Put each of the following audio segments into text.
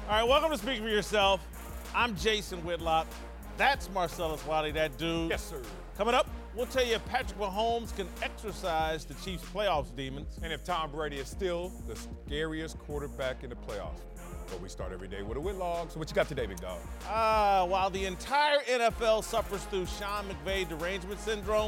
All right, welcome to Speak for Yourself. I'm Jason Whitlock. That's Marcellus Wiley, that dude. Yes, sir. Coming up, we'll tell you if Patrick Mahomes can exorcise the Chiefs' playoffs demons. And if Tom Brady is still the scariest quarterback in the playoffs. But we start every day with a Whitlock. So what you got today, big dog? While the entire NFL suffers through Sean McVay derangement syndrome,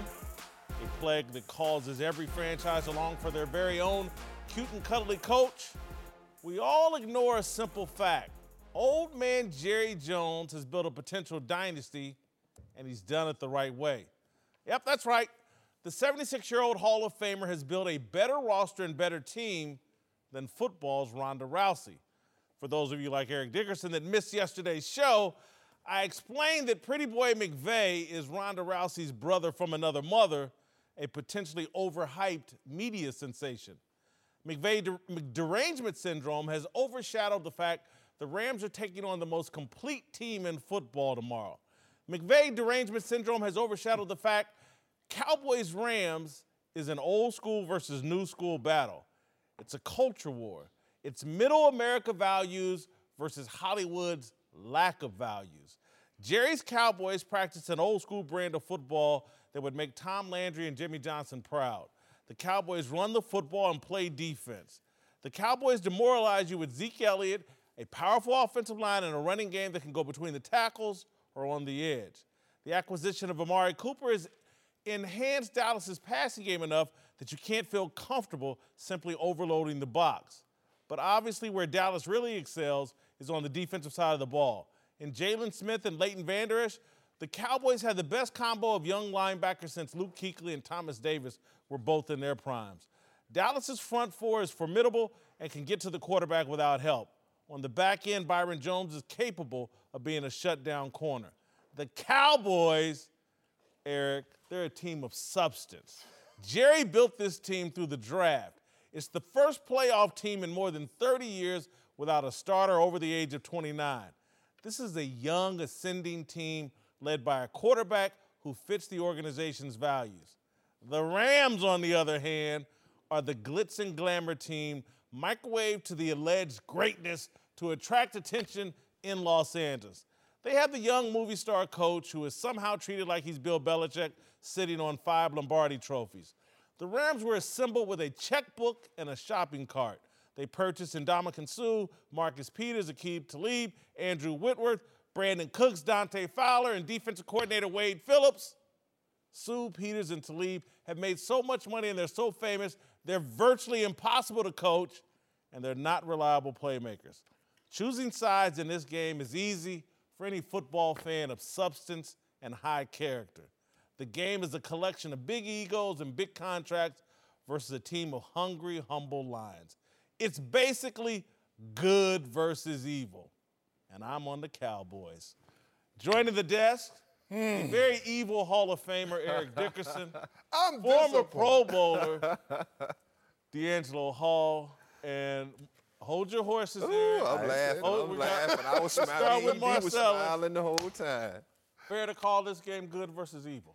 a plague that causes every franchise along for their very own cute and cuddly coach, we all ignore a simple fact. Old man Jerry Jones has built a potential dynasty, and he's done it the right way. Yep, that's right. The 76-year-old Hall of Famer has built a better roster and better team than football's Ronda Rousey. For those of you like Eric Dickerson that missed yesterday's show, I explained that Pretty Boy McVay is Ronda Rousey's brother from another mother, a potentially overhyped media sensation. McVay derangement syndrome has overshadowed the fact the Rams are taking on the most complete team in football tomorrow. McVay derangement syndrome has overshadowed the fact Cowboys-Rams is an old school versus new school battle. It's a culture war. It's middle America values versus Hollywood's lack of values. Jerry's Cowboys practice an old school brand of football that would make Tom Landry and Jimmy Johnson proud. The Cowboys run the football and play defense. The Cowboys demoralize you with Zeke Elliott, a powerful offensive line, and a running game that can go between the tackles or on the edge. The acquisition of Amari Cooper has enhanced Dallas's passing game enough that you can't feel comfortable simply overloading the box. But obviously where Dallas really excels is on the defensive side of the ball. In Jalen Smith and Leighton Vander Esch, the Cowboys had the best combo of young linebackers since Luke Kuechly and Thomas Davis were both in their primes. Dallas's front four is formidable and can get to the quarterback without help. On the back end, Byron Jones is capable of being a shutdown corner. The Cowboys, Eric, they're a team of substance. Jerry built this team through the draft. It's the first playoff team in more than 30 years without a starter over the age of 29. This is a young, ascending team led by a quarterback who fits the organization's values. The Rams, on the other hand, are the glitz and glamour team microwaved to the alleged greatness to attract attention in Los Angeles. They have the young movie star coach who is somehow treated like he's Bill Belichick, sitting on 5 Lombardi trophies. The Rams were assembled with a checkbook and a shopping cart. They purchased Ndamukong Suh, Marcus Peters, Aqib Talib, Andrew Whitworth, Brandon Cooks, Dante Fowler, and defensive coordinator Wade Phillips. Suh, Peters, and Talib have made so much money and they're so famous, they're virtually impossible to coach, and they're not reliable playmakers. Choosing sides in this game is easy for any football fan of substance and high character. The game is a collection of big egos and big contracts versus a team of hungry, humble lions. It's basically good versus evil, and I'm on the Cowboys. Joining the desk, the very evil Hall of Famer Eric Dickerson, former Pro Bowler D'Angelo Hall, and hold your horses here. I'm laughing. I was smiling. He was smiling the whole time. Fair to call this game good versus evil?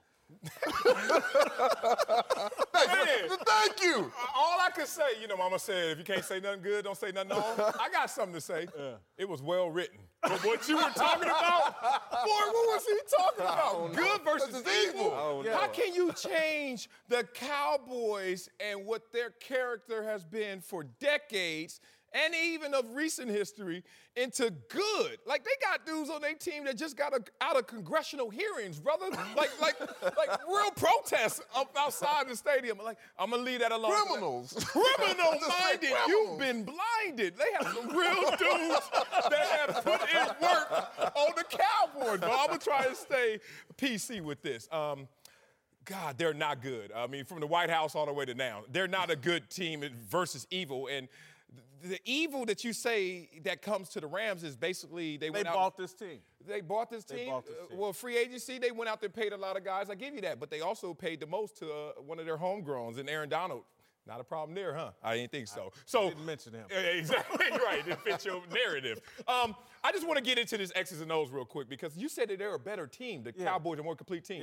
Thank you. All I can say, Mama said, if you can't say nothing good, don't say nothing wrong. I got something to say. Yeah. It was well written. But what you were talking about, boy, what was he talking about? Good versus evil. How can you change the Cowboys and what their character has been for decades and even of recent history into good? Like, they got dudes on their team that just got out of congressional hearings, brother. Like real protests up outside the stadium. Like, I'm going to leave that alone. Criminals. Criminal-minded. You've been blinded. They have some real dudes that have put in work on the Cowboys. But I'm going to try to stay PC with this. God, they're not good. I mean, from the White House all the way to now. They're not a good team versus evil. And the evil that you say that comes to the Rams is basically they bought this team. They bought this team? Well, free agency, they went out there, paid a lot of guys. I give you that. But they also paid the most to one of their homegrowns, and Aaron Donald. Not a problem there, huh? I didn't think so. I didn't mention him. Exactly right. It fits your narrative. I just want to get into this X's and O's real quick because you said that they're a better team. The Cowboys are a more complete team. Yeah.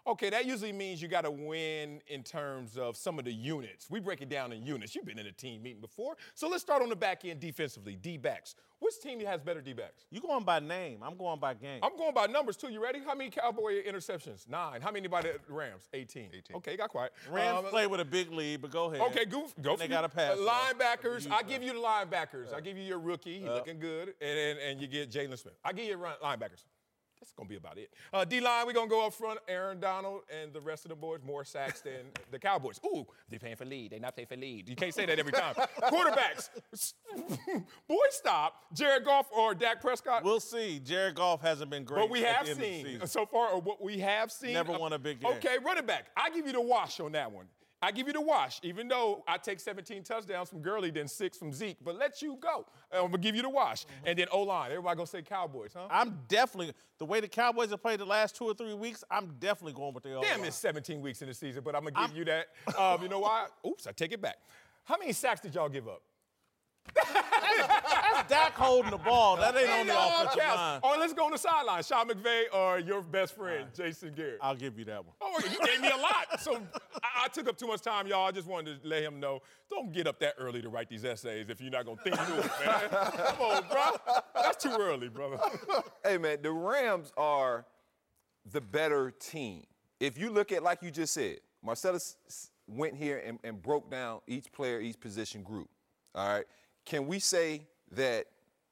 Okay, that usually means you got to win in terms of some of the units. We break it down in units. You've been in a team meeting before. So let's start on the back end defensively, D-backs. Which team has better D-backs? You going by name. I'm going by game. I'm going by numbers, too. You ready? How many Cowboy interceptions? 9. How many by the Rams? 18. Okay, got quiet. Rams play with a big lead, but go ahead. Okay, go for They got to pass. Linebackers, I give you the linebackers. I give you your rookie. He's looking good. And you get Jalen Smith. I give you linebackers. That's going to be about it. D-line, we're going to go up front. Aaron Donald and the rest of the boys, more sacks than the Cowboys. Ooh, they're paying for lead. They're not paying for lead. You can't say that every time. Quarterbacks. Boy, stop. Jared Goff or Dak Prescott? We'll see. Jared Goff hasn't been great. But we have seen so far, or what we have seen. Never won a big game. Okay, running back. I give you the wash on that one. I give you the wash, even though I take 17 touchdowns from Gurley, then 6 from Zeke. But let you go. I'm going to give you the wash. And then O-line. Everybody going to say Cowboys, huh? I'm definitely – the way the Cowboys have played the last 2 or 3 weeks, I'm definitely going with the O-line. Damn, it's 17 weeks in the season, but I'm going to give you that. You know why? Oops, I take it back. How many sacks did y'all give up? That's Dak holding the ball. That ain't on the offensive line. Or let's go on the sideline. Sean McVay or your best friend, Jason Garrett. I'll give you that one. Oh, you gave me a lot. So I took up too much time, y'all. I just wanted to let him know, don't get up that early to write these essays if you're not going to think through it, man. Come on, bro. That's too early, brother. Hey, man, the Rams are the better team. If you look at, like you just said, Marcellus went here and broke down each player, each position group. All right? Can we say that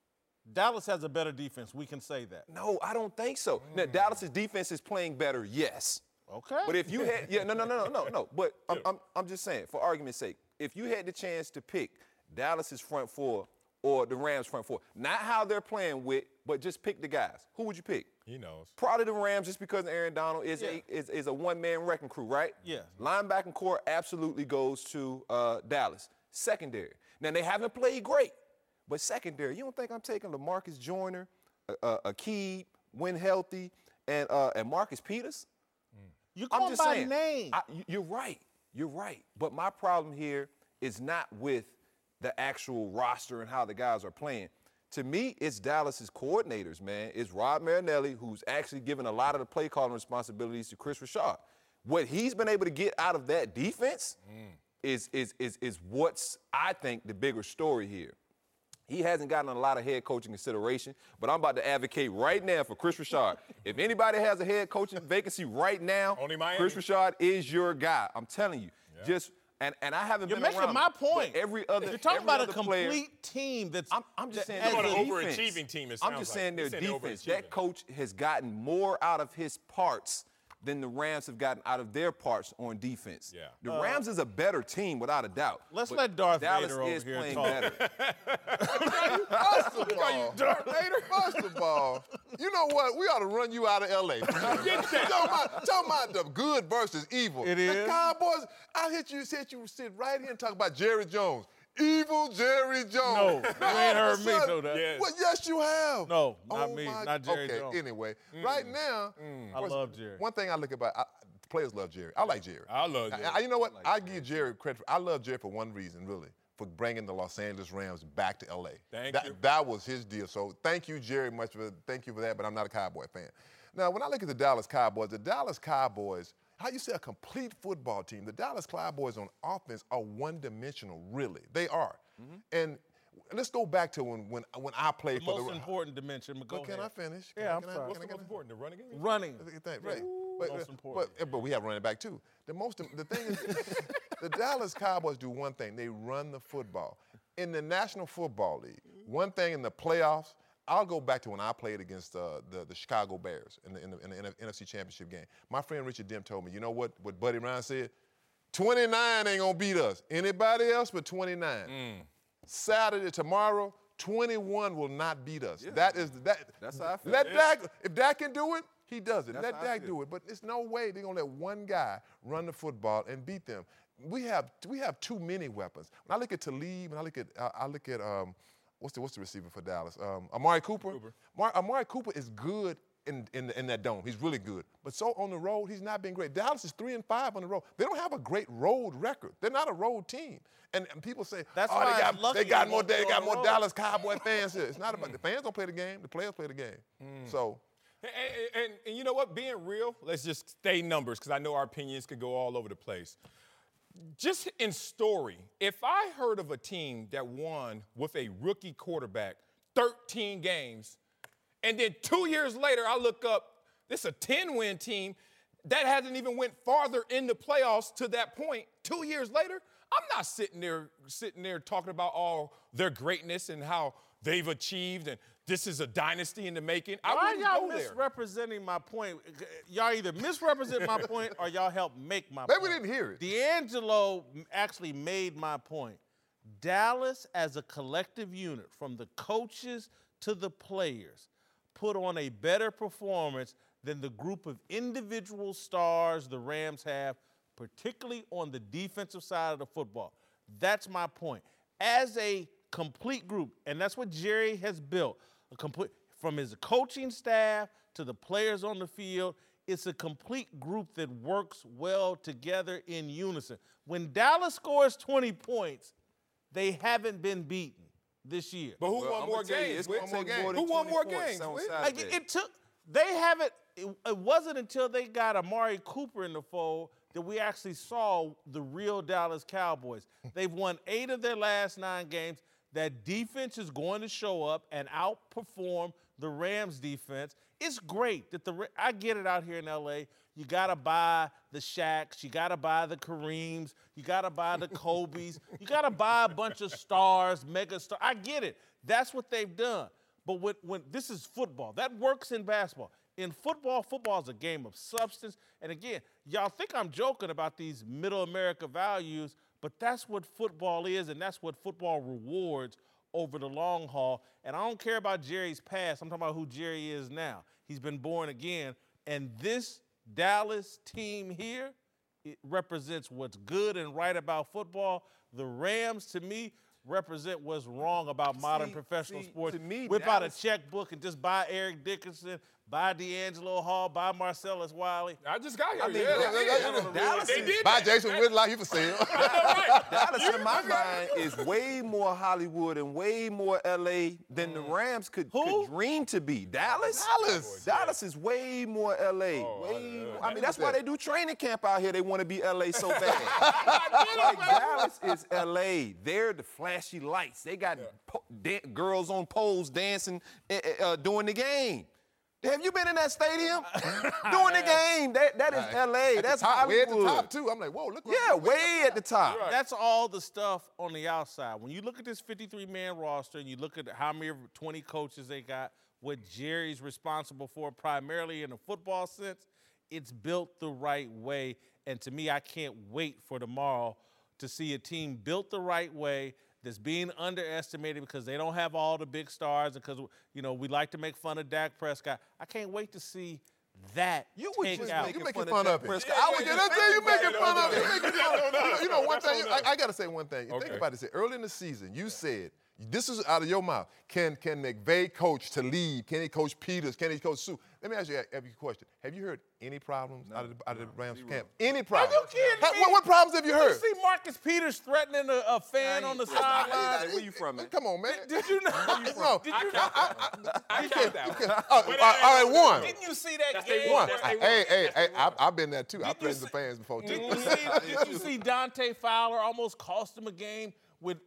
Dallas has a better defense? We can say that. No, I don't think so. Now, Dallas's defense is playing better, yes. Okay. But if you had, no. But I'm just saying, for argument's sake, if you had the chance to pick Dallas's front four or the Rams' front four, not how they're playing with, but just pick the guys, who would you pick? He knows. Probably the Rams, just because Aaron Donald is a one-man wrecking crew, right? Yeah. Linebacking core absolutely goes to Dallas. Secondary. Now, they haven't played great, but secondary, you don't think I'm taking LaMarcus Joyner, Akeem, when healthy, and Marcus Peters? You're calling by name. You're right. But my problem here is not with the actual roster and how the guys are playing. To me, it's Dallas's coordinators, man. It's Rod Marinelli, who's actually given a lot of the play calling responsibilities to Chris Richard. What he's been able to get out of that defense is what's, I think, the bigger story here. He hasn't gotten a lot of head coaching consideration, but I'm about to advocate right now for Chris Richard. If anybody has a head coaching vacancy right now, Chris Richard is your guy. I'm telling you. Yeah. And I haven't been around. You're making my point. Every other You're talking about a complete player, team that's. I'm just saying. An overachieving team. I'm just saying their defense. That coach has gotten more out of his parts than the Rams have gotten out of their parts on defense. Yeah. The Rams is a better team, without a doubt. Let's let Darth Dallas Vader over is here playing talk. better. First of all, you know what? We ought to run you out of L.A. Talking about the good versus evil. It is. The Cowboys, I said you sit right here and talk about Jerry Jones. Evil Jerry Jones. No, you ain't heard me know that. Yes. Well, yes, you have. No, not me, not Jerry Jones. Okay, anyway, right now, I love Jerry. One thing I look about, the players love Jerry. I like Jerry. I love Jerry. You know what? I give Jerry credit. I love Jerry for one reason, really, for bringing the Los Angeles Rams back to L.A. Thank you. That was his deal. So thank you, Jerry, thank you for that, but I'm not a Cowboy fan. Now, when I look at the Dallas Cowboys, how you say a complete football team, the Dallas Cowboys on offense are one-dimensional, really. They are. And let's go back to when I played for the most important dimension. But can I finish? Yeah, I'm sorry. What's the most important, the running game? Running. Right. Most important. But we have running back too. The thing is, the Dallas Cowboys do one thing. They run the football. In the National Football League, one thing in the playoffs, I'll go back to when I played against the Chicago Bears in the NFC Championship game. My friend Richard Dent told me, you know what Buddy Ryan said? 29 ain't gonna beat us. Anybody else but 29. Saturday, tomorrow, 21 will not beat us. Yeah. That's how I feel. Let Dak, if Dak can do it, he does it. That's let how I Dak feel. do it. But there's no way they're gonna let one guy run the football and beat them. We have too many weapons. When I look at Talib and I look at what's the receiver for Dallas? Amari Cooper. Amari Cooper is good in that dome. He's really good. But so on the road, he's not been great. Dallas is 3-5 on the road. They don't have a great road record. They're not a road team. And people say, That's oh, why they got more road. Dallas Cowboy fans here. It's not about the fans don't play the game. The players play the game. So. And you know what? Being real, let's just stay numbers because I know our opinions could go all over the place. Just in story, if I heard of a team that won with a rookie quarterback 13 games, and then 2 years later I look up, this is a 10-win team that hasn't even went farther in the playoffs to that point 2 years later, I'm not sitting there talking about all their greatness and how they've achieved and this is a dynasty in the making. Why I wouldn't y'all go there. misrepresenting my point? Y'all either misrepresent my point or y'all help make my Maybe point. we didn't hear it. D'Angelo actually made my point. Dallas, as a collective unit, from the coaches to the players, put on a better performance than the group of individual stars the Rams have, particularly on the defensive side of the football. That's my point. As a complete group, and that's what Jerry has built, from his coaching staff to the players on the field, it's a complete group that works well together in unison. When Dallas scores 20 points, they haven't been beaten this year. But who Well, won I'm more gonna tell you, games? it's gonna Whit? take more than Who won 20 more points games? on Whit? Saturday. It wasn't until they got Amari Cooper in the fold that we actually saw the real Dallas Cowboys. They've won 8 of their last 9 games. That defense is going to show up and outperform the Rams defense. It's great that I get it out here in LA. You got to buy the Shaqs. You got to buy the Kareems. You got to buy the Kobes. You got to buy a bunch of stars, mega stars. I get it. That's what they've done. But when this is football, that works in basketball. In football is a game of substance. And again, y'all think I'm joking about these middle America values, but that's what football is, and that's what football rewards over the long haul. And I don't care about Jerry's past. I'm talking about who Jerry is now. He's been born again. And this Dallas team here, it represents what's good and right about football. The Rams, to me, represent what's wrong about modern professional sports. To me, Whip out a Dallas- checkbook and just buy Eric Dickerson, buy D'Angelo Hall, buy Marcellus Wiley. I just got here. I mean, Yeah. Dallas They is- did By that. Jason Whitlock, he for sale. Dallas, in my mind, is way more Hollywood and way more LA than the Rams could dream to be. Dallas? Dallas is way more LA. I mean, that's why they do training camp out here. They want to be LA so bad. Like, Dallas is LA. They're the flashy lights. They got girls on poles dancing during the game. Have you been in that stadium? During the game. That is LA. That's Way at Hollywood. the top, too. I'm like, whoa, look. Yeah, way at the top. That's all the stuff on the outside. When you look at this 53-man roster and you look at how many 20 coaches they got, what Jerry's responsible for primarily in a football sense, it's built the right way. And to me, I can't wait for tomorrow to see a team built the right way that's being underestimated because they don't have all the big stars and because, we like to make fun of Dak Prescott. I can't wait to see that You was take just out. making You making fun fun of of Dak it. Prescott. I was gonna say you making fun of it. You making fun of it. You know, one thing. I got to say one thing. You think about it. Early in the season, you said this is out of your mouth. Can McVay coach to lead? Can he coach Peters? Can he coach Sue? Let me ask you a question. Have you heard any problems out of the Rams camp? Any problems? you kidding me? What problems have you heard? You see Marcus Peters threatening a fan on the sideline? Where you from, man? Come on, man. Did you know? No. Did you know? I count that one. All right, one. Didn't you see that That's game? they won. where- Hey, I've been there too. I've Did you played the fans before too. Did you see Dante Fowler almost cost him a game with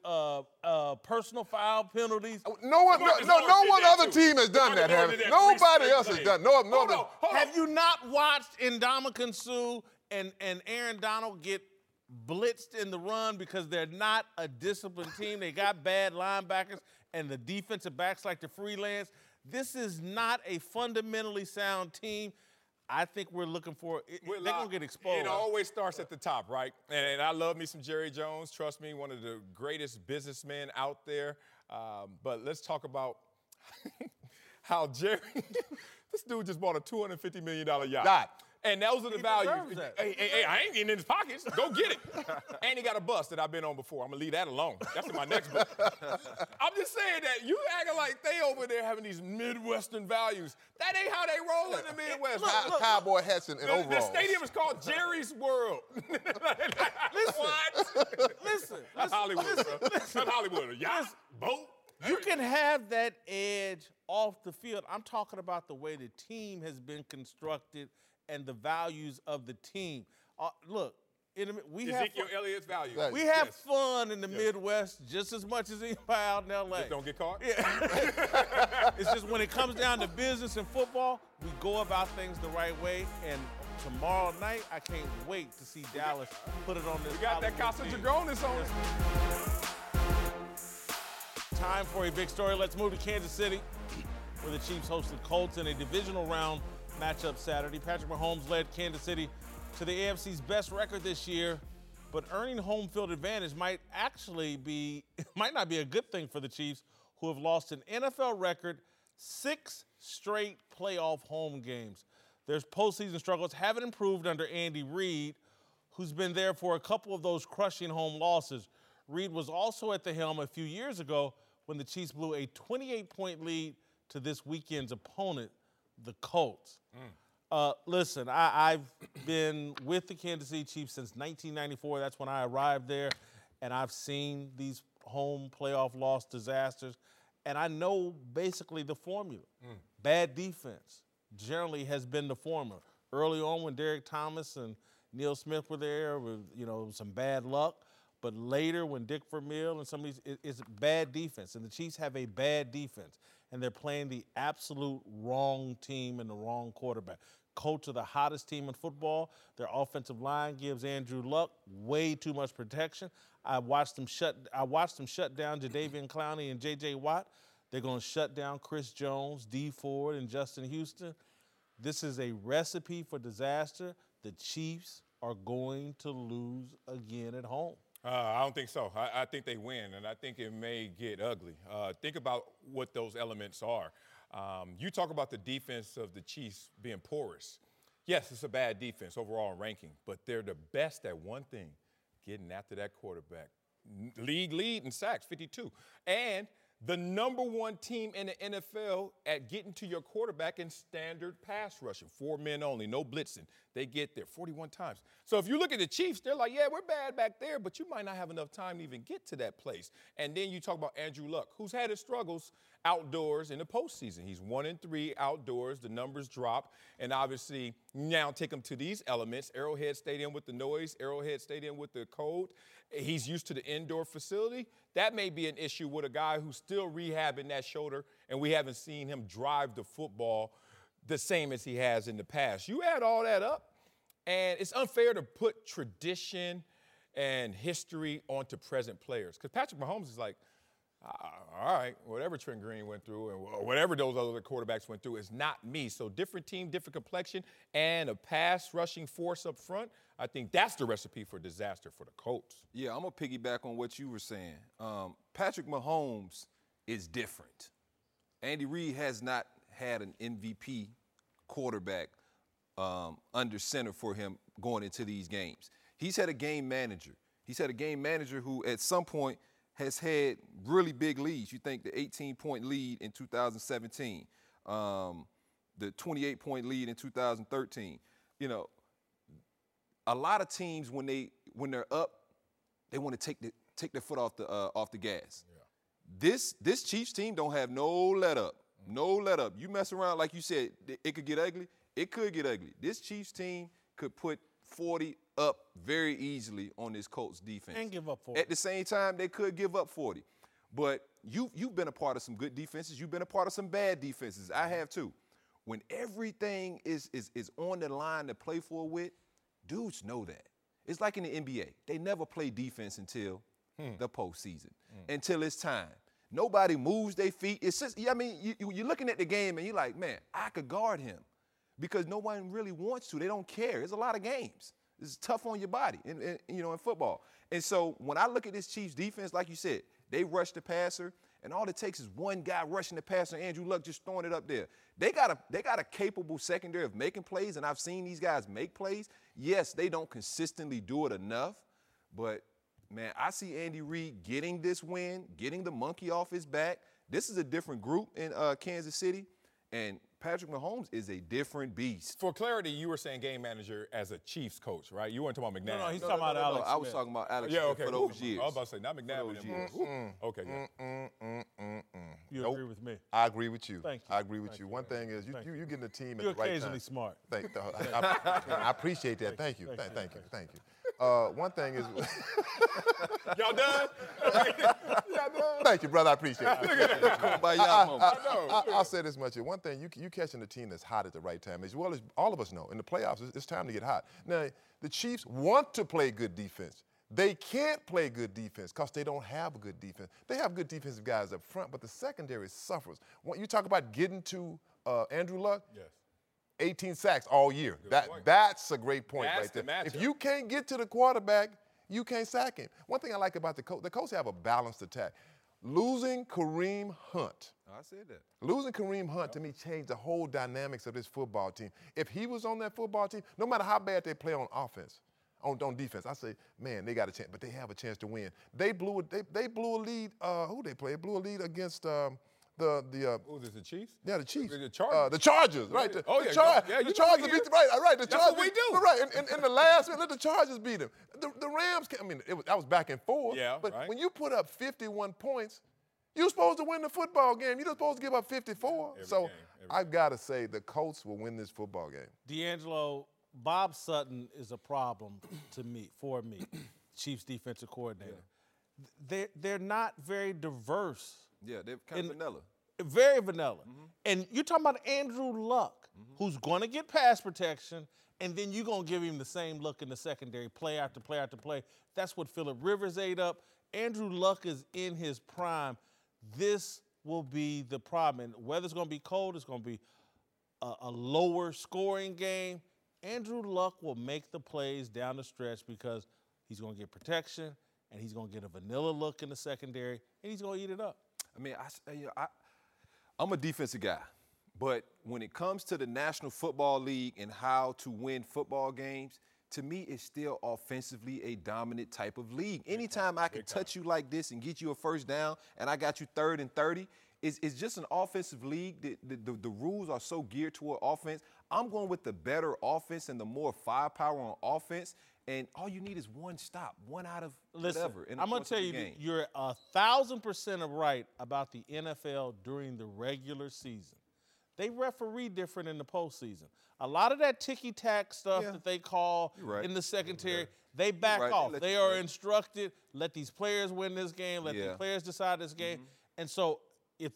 personal foul penalties? No one other team has done that, have it? Nobody else has done. No other. Have you not watched Ndamukong Suh and Aaron Donald get blitzed in the run because they're not a disciplined team? They got bad linebackers and the defensive backs like the freelance. This is not a fundamentally sound team. I think we're looking for they're going to get exposed. It always starts at the top, right? And I love me some Jerry Jones. Trust me, one of the greatest businessmen out there. But let's talk about how Jerry, this dude just bought a $250 million yacht. And those are the values. deserves that. Hey, I ain't getting in his pockets. Go get it. And he got a bus that I've been on before. I'm going to leave that alone. That's in my next book. I'm just saying that you acting like they over there having these Midwestern values. That ain't how they roll in the Midwest. Cowboy hats and The overalls. stadium is called Jerry's World. What? Listen. That's Hollywood, bro. That's Hollywood. A yacht, boat. You can have that edge off the field. I'm talking about the way the team has been constructed and the values of the team. Look, Ezekiel Elliott's value. We have fun in the Midwest just as much as anybody out in L.A. Just don't get caught? Yeah. It's just when it comes down to business and football, we go about things the right way. And tomorrow night, I can't wait to see Dallas put it on this. We got that Casa Dragonis on it. Time for a big story. Let's move to Kansas City, where the Chiefs host the Colts in a divisional round matchup Saturday. Patrick Mahomes led Kansas City to the AFC's best record this year, but earning home field advantage might not be a good thing for the Chiefs, who have lost an NFL record 6 straight playoff home games. Their postseason struggles haven't improved under Andy Reid, who's been there for a couple of those crushing home losses. Reid was also at the helm a few years ago when the Chiefs blew a 28-point lead to this weekend's opponent, the Colts. Listen, I've been with the Kansas City Chiefs since 1994. That's when I arrived there, and I've seen these home playoff loss disasters, and I know basically the formula. Bad defense generally has been the formula. Early on when Derek Thomas and Neil Smith were there, with, some bad luck. But later when Dick Vermeil and some of these, it's bad defense. And the Chiefs have a bad defense. And they're playing the absolute wrong team and the wrong quarterback. Colts are the hottest team in football. Their offensive line gives Andrew Luck way too much protection. I watched them shut down Jadeveon Clowney and J.J. Watt. They're going to shut down Chris Jones, Dee Ford, and Justin Houston. This is a recipe for disaster. The Chiefs are going to lose again at home. I don't think so. I think they win, and I think it may get ugly. Think about what those elements are. You talk about the defense of the Chiefs being porous. Yes, it's a bad defense overall in ranking, but they're the best at one thing, getting after that quarterback. League lead in sacks, 52. And the number one team in the NFL at getting to your quarterback in standard pass rushing. 4 men only, no blitzing. They get there 41 times. So if you look at the Chiefs, they're like, yeah, we're bad back there, but you might not have enough time to even get to that place. And then you talk about Andrew Luck, who's had his struggles outdoors in the postseason. He's 1-3 outdoors. The numbers drop. And obviously now take him to these elements. Arrowhead Stadium with the noise, Arrowhead Stadium with the cold. He's used to the indoor facility. That may be an issue with a guy who's still rehabbing that shoulder, and we haven't seen him drive the football the same as he has in the past. You add all that up, and it's unfair to put tradition and history onto present players. Because Patrick Mahomes is like, all right, whatever Trent Green went through and whatever those other quarterbacks went through is not me. So different team, different complexion, and a pass rushing force up front. I think that's the recipe for disaster for the Colts. Yeah, I'm going to piggyback on what you were saying. Patrick Mahomes is different. Andy Reid has not had an MVP quarterback under center for him going into these games. He's had a game manager. He's had a game manager who at some point has had really big leads. You think the 18-point lead in 2017, the 28-point lead in 2013. A lot of teams when they're up, they want to take their foot off the gas. Yeah. This Chiefs team don't have no let up. No let up. You mess around, like you said, it could get ugly. It could get ugly. This Chiefs team could put 40 up very easily on this Colts defense. And give up 40. At the same time, they could give up 40. But you've been a part of some good defenses. You've been a part of some bad defenses. I have too. When everything is on the line to play for with, dudes know that. It's like in the NBA. They never play defense until the postseason, until it's time. Nobody moves their feet. It's just, you're looking at the game and you're like, man, I could guard him because no one really wants to. They don't care. There's a lot of games. It's tough on your body in football. And so when I look at this Chiefs defense, like you said, they rush the passer, and all it takes is one guy rushing the passer, Andrew Luck just throwing it up there. They got a capable secondary of making plays, and I've seen these guys make plays. Yes, they don't consistently do it enough, but, man, I see Andy Reid getting this win, getting the monkey off his back. This is a different group in Kansas City, and Patrick Mahomes is a different beast. For clarity, you were saying game manager as a Chiefs coach, right? You weren't talking about McNabb. No, he's talking about Alex Smith. I was talking about Alex Smith for those years. I was about to say, not McNabb anymore. Okay, yeah. You agree with me. I agree with you. Thank you. I agree with Thank you. you, One man. thing is you're getting the team at You're the right time. occasionally smart. I appreciate that. Thank you. Thank you. One thing is. Y'all done? Thank you, brother. I appreciate it. By y'all moment. I'll say this much here. One thing, you catching the team that's hot at the right time. As well as all of us know, in the playoffs, it's time to get hot. Now, the Chiefs want to play good defense. They can't play good defense because they don't have a good defense. They have good defensive guys up front, but the secondary suffers. When you talk about getting to Andrew Luck, Yes. 18 sacks all year. That's a great point That's right there. the matchup. If you can't get to the quarterback, you can't sack him. One thing I like about the Colts have a balanced attack. Losing Kareem Hunt. I said that. Losing Kareem Hunt, to me, changed the whole dynamics of this football team. If he was on that football team, no matter how bad they play on offense, on defense, I say, man, they got a chance, but they have a chance to win. They blew a lead. Who they play? They blew a lead against the Who is this, the Chiefs? Yeah, the Chiefs. The Chargers. The Chargers, right? The Oh, yeah. Chargers. You The know Chargers we beat here. right. The That's Chargers. what we do. Right. In the last minute, let the Chargers beat them. The Rams. That was back and forth. Yeah, But right. when you put up 51 points, you're supposed to win the football game. You're not supposed to give up 54. Every I've got to say the Colts will win this football game. D'Angelo, Bob Sutton is a problem for me, Chiefs defensive coordinator. They're not very diverse. Yeah, they're kind of vanilla. Very vanilla. And you're talking about Andrew Luck, who's going to get pass protection, and then you're going to give him the same look in the secondary, play after play after play. That's what Phillip Rivers ate up. Andrew Luck is in his prime. This will be the problem. And whether it's going to be cold, it's going to be a lower scoring game. Andrew Luck will make the plays down the stretch because he's going to get protection, and he's going to get a vanilla look in the secondary, and he's going to eat it up. I mean, I'm a defensive guy, but when it comes to the National Football League and how to win football games, to me, it's still offensively a dominant type of league. Anytime I can touch you like this and get you a first down, and I got you 3rd and 30, it's just an offensive league. The rules are so geared toward offense. I'm going with the better offense and the more firepower on offense. And all you need is one stop, one out of whatever. I'm going to tell you, you're 1,000% right about the NFL during the regular season. They referee different in the postseason. A lot of that ticky-tack stuff that they call in the secondary, they back off. They are instructed, let these players win this game, let the players decide this game. And so it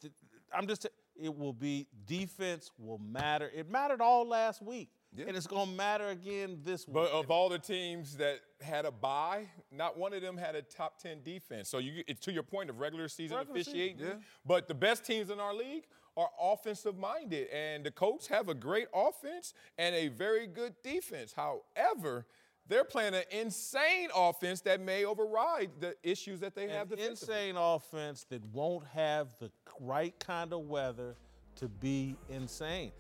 will be defense will matter. It mattered all last week. Yeah. And it's going to matter again this week. But of all the teams that had a bye, not one of them had a top 10 defense. So it's to your point of regular season officiating. Yeah. But the best teams in our league are offensive-minded, and the Colts have a great offense and a very good defense. However, they're playing an insane offense that may override the issues that they have defensively. Insane offense that won't have the right kind of weather to be insane.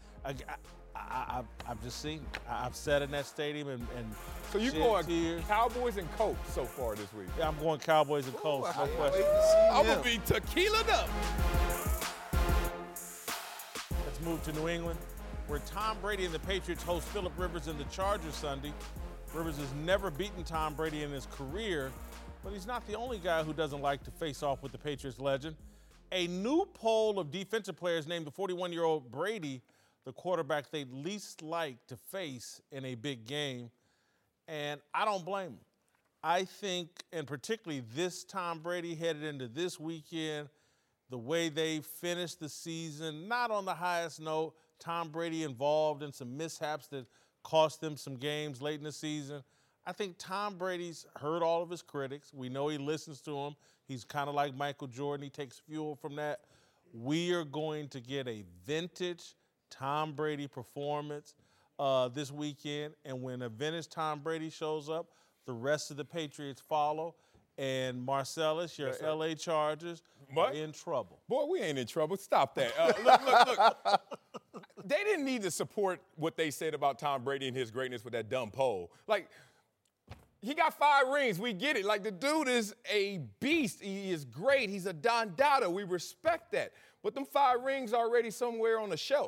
I've just seen it. I've sat in that stadium and so you're going tears. Cowboys and Colts so far this week. Yeah, I'm going Cowboys and Colts. No question. I'm going to be tequilaed up. Let's move to New England, where Tom Brady and the Patriots host Phillip Rivers and the Chargers Sunday. Rivers has never beaten Tom Brady in his career, but he's not the only guy who doesn't like to face off with the Patriots legend. A new poll of defensive players named the 41-year-old Brady the quarterback they'd least like to face in a big game, and I don't blame him. I think, and particularly this Tom Brady headed into this weekend, the way they finished the season, not on the highest note, Tom Brady involved in some mishaps that cost them some games late in the season. I think Tom Brady's heard all of his critics. We know he listens to them. He's kind of like Michael Jordan. He takes fuel from that. We are going to get a vintage Tom Brady performance this weekend. And when a vintage Tom Brady shows up, the rest of the Patriots follow. And Marcellus, your LA Chargers are in trouble. Boy, we ain't in trouble. Stop that. Look. They didn't need to support what they said about Tom Brady and his greatness with that dumb poll. Like, he got 5 rings. We get it. Like, the dude is a beast. He is great. He's a Don Dada. We respect that. But them 5 rings already somewhere on the shelf.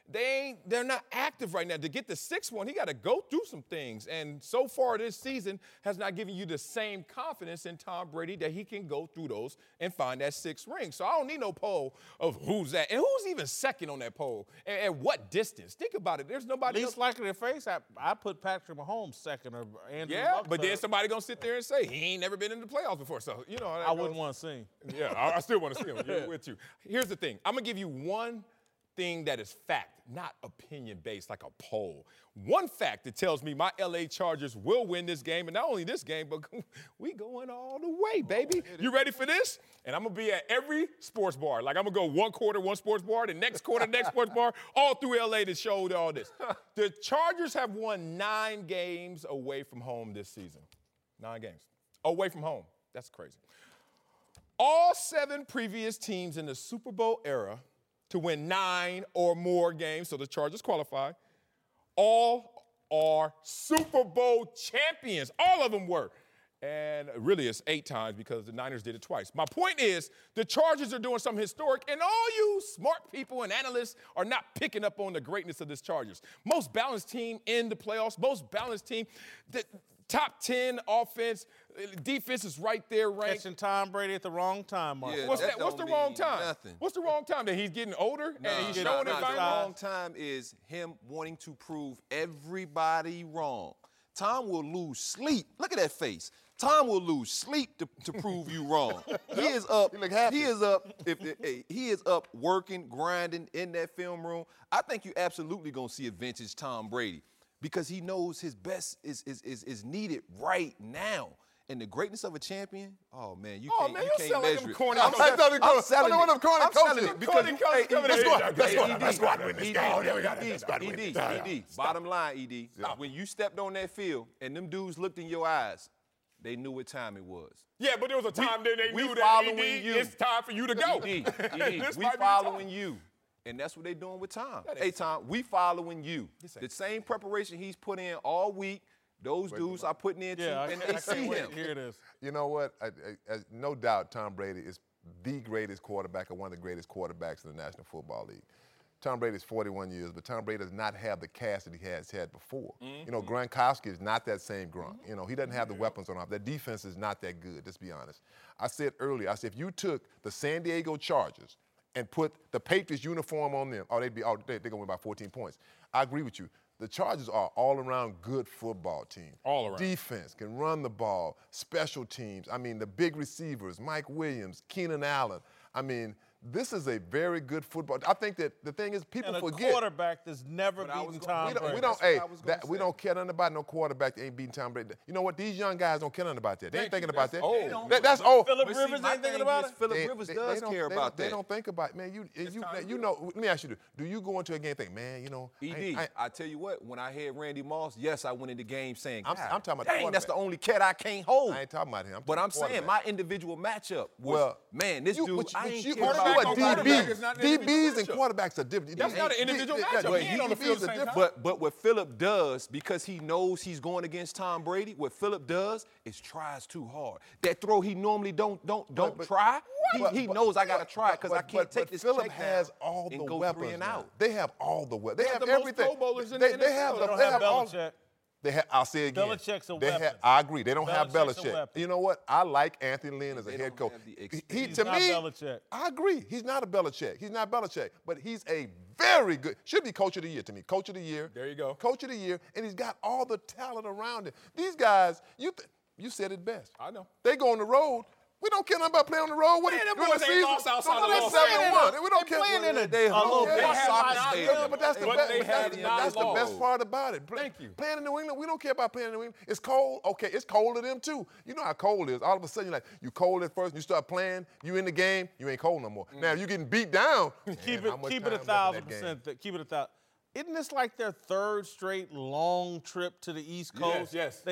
they're not active right now. To get the 6th one, he got to go through some things. And so far this season has not given you the same confidence in Tom Brady that he can go through those and find that 6th ring. So I don't need no poll of who's that. And who's even second on that poll? And at what distance? Think about it. There's nobody Least likely to face, I put Patrick Mahomes second or Andrew Luck but then third. somebody going to sit there and say, he ain't never been in the playoffs before. So, you know. I wouldn't want to see him. Yeah, I still want to see him. Yeah, with you. Here's the thing. I'm going to give you one thing that is fact, not opinion-based like a poll. One fact that tells me my LA Chargers will win this game, and not only this game, but we going all the way, baby. You ready for this? And I'm going to be at every sports bar. Like, I'm going to go one quarter, one sports bar, the next quarter, next sports bar, all through LA to show all this. The Chargers have won 9 games away from home this season. 9 games. Away from home. That's crazy. All 7 previous teams in the Super Bowl era to win 9 or more games, so the Chargers qualify, all are Super Bowl champions. All of them were. And really, it's 8 times because the Niners did it twice. My point is, the Chargers are doing something historic, and all you smart people and analysts are not picking up on the greatness of this Chargers. Most balanced team in the playoffs, most balanced team. The top 10 offense, defense is right there ranked. Catching Tom Brady at the wrong time, Mark. Yeah, What's that What's the don't wrong mean time? nothing. What's the wrong time? That he's getting older and he's showing the it. wrong time is him wanting to prove everybody wrong. Tom will lose sleep. Look at that face. Tom will lose sleep to prove you wrong. He is up. He look happy. He is up. He is up working, grinding in that film room. I think you absolutely gonna see a vintage Tom Brady because he knows his best is needed right now. And the greatness of a champion, oh man, you can't measure it. I'm selling it because ED. Bottom line, ED. When you stepped on that field and them dudes looked in your eyes, they knew what time it was. Yeah, but there was a time that they knew that following ED, you. it's time for you to go. ED, we following you. And that's what they doing with Tom. Hey, Tom, we following you. The same preparation he's put in all week, those dudes are putting in too, and they see him. Here it is. You know what? No doubt Tom Brady is the greatest quarterback or one of the greatest quarterbacks in the National Football League. Tom Brady is 41 years, but Tom Brady does not have the cast that he has had before. You know, Gronkowski is not that same Gronk. You know, he doesn't have the weapons on him. That defense is not that good, let's be honest. I said earlier, if you took the San Diego Chargers and put the Patriots uniform on them, they're going to win by 14 points. I agree with you. The Chargers are all-around good football team. All around. Defense, can run the ball, special teams. I mean, the big receivers, Mike Williams, Keenan Allen. I mean, this is a very good football. I think that the thing is people forget. And a quarterback that's never beaten Tom Brady. We don't care nothing about no quarterback that ain't beating Tom Brady. You know what? These young guys don't care nothing about that. They ain't thinking about that. That's old. Phillip Rivers ain't thinking about it? Phillip Rivers does care about that. They don't think about it. Man, you know, let me ask you, do you go into a game and think, man, you know. ED, I tell you what, when I had Randy Moss, yes, I went into the game saying, I'm talking about dang, that's the only cat I can't hold. I ain't talking about him. But I'm saying my individual matchup was, man, this dude, I ain't care about DBs and quarterbacks are different. That's not an individual matchup. He ain't on the field at the same time. But what Phillip does, because he knows he's going against Tom Brady, what Phillip does is tries too hard. That throw he normally don't try, he knows I got to try because I can't take this Phillip check has down all and the go weapons 3 and out. They have all the weapons. They have the everything. most Pro Bowlers in the NFL. They don't have Belichick. I'll say it again. Belichick's a weapon. I agree. They don't have Belichick's a Belichick. weapon. You know what? I like Anthony Lynn as a head coach. He's not Belichick. I agree. He's not a Belichick. He's not Belichick. But he's a very good, should be coach of the year to me. Coach of the year. There you go. Coach of the year. And he's got all the talent around him. These guys, you said it best. I know. They go on the road. We don't care nothing about playing on the road. Man, them boys ain't lost outside of Los Angeles. We don't care. Playing in a But that's the best part about it. Thank you. Playing in New England, we don't care about playing in New England. It's cold. Okay, it's cold to them too. You know how cold it is. All of a sudden, you cold at first, you start playing, you in the game, you ain't cold no more. Now, if you're getting beat down, Keep it 1,000%. Keep it 1,000. Isn't this like their 3rd straight long trip to the East Coast? Yes.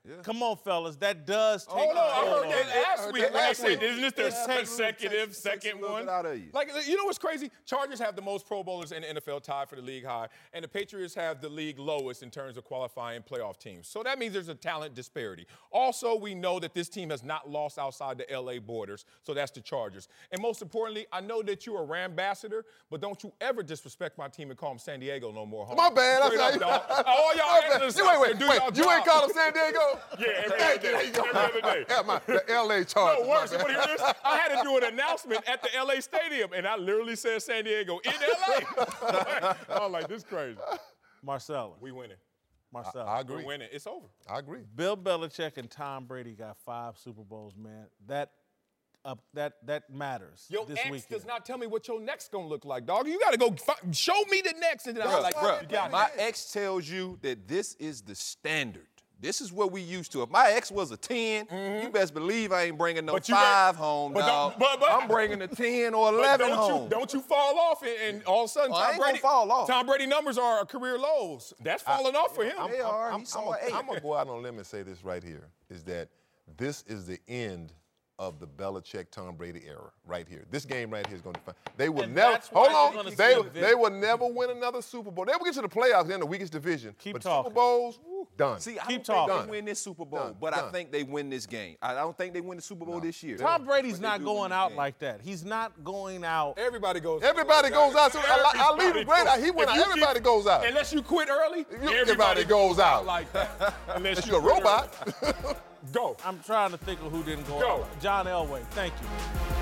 Come on, fellas. That does take Hold on, I control heard of that it. last week when they said, isn't this their It takes- consecutive second one? Out of you. Like, you know what's crazy? Chargers have the most Pro Bowlers in the NFL, tied for the league high, and the Patriots have the league lowest in terms of qualifying playoff teams. So that means there's a talent disparity. Also, we know that this team has not lost outside the LA borders, so that's the Chargers. And most importantly, I know that you're a Rambassador, but don't you ever disrespect my team and call them San Diego no more. Homie. My bad. Straight up, dog. All y'all analysts Wait, out there, do y'all you ain't job. call him San Diego? Yeah, every other day. Every other day. Yeah, the L.A. Chargers. No, worse. You want to hear this? I had to do an announcement at the LA Stadium, and I literally said San Diego in LA. I was like, this is crazy. Marcellus. We winning. Marcellus. I agree. We're winning. It's over. I agree. Bill Belichick and Tom Brady got 5 Super Bowls, man. That matters Your this ex weekend. does not tell me what your neck's going to look like, dog. You got to go show me the next, and then I'm like, Bro, you got my it. ex tells you that this is the standard. This is what we used to. If my ex was a 10, you best believe I ain't bringing no But you 5 home, but dog. don't- but- I'm bringing a 10 or But 11 home. don't you fall off, and all of a sudden, Oh, I Tom ain't gonna Brady fall off. Tom Brady numbers are career lows. That's falling off for him. They are. He saw 8. I'm going to go out on a limb and say this right here, is that this is the end of the Belichick-Tom Brady era right here. This game right here is going to find. They will And never, that's why hold you're on, gonna they see they will never win another Super Bowl. They will get to the playoffs in the weakest division. Keep but talking. Super Bowls, done. See, I Keep don't think talking. they win this Super Bowl, Done. but I Done. think they win this game. I don't think they win the Super Bowl this year. Tom Brady's But they not do win going this out game. like that. He's not going out. Everybody goes. Everybody goes out. So I leave it great. He went out. Everybody goes out. Unless you quit early, Everybody goes out. like that. Unless You're a quit robot. early. Go. I'm trying to think of who didn't go Go. out. John Elway, thank you.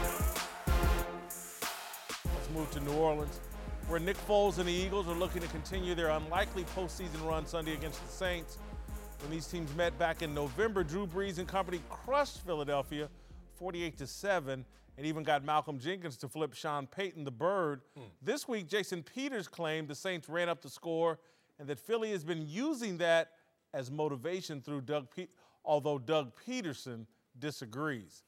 Let's move to New Orleans, where Nick Foles and the Eagles are looking to continue their unlikely postseason run Sunday against the Saints. When these teams met back in November, Drew Brees and company crushed Philadelphia 48-7 and even got Malcolm Jenkins to flip Sean Payton the Bird. This week, Jason Peters claimed the Saints ran up the score and that Philly has been using that as motivation through although Doug Peterson disagrees.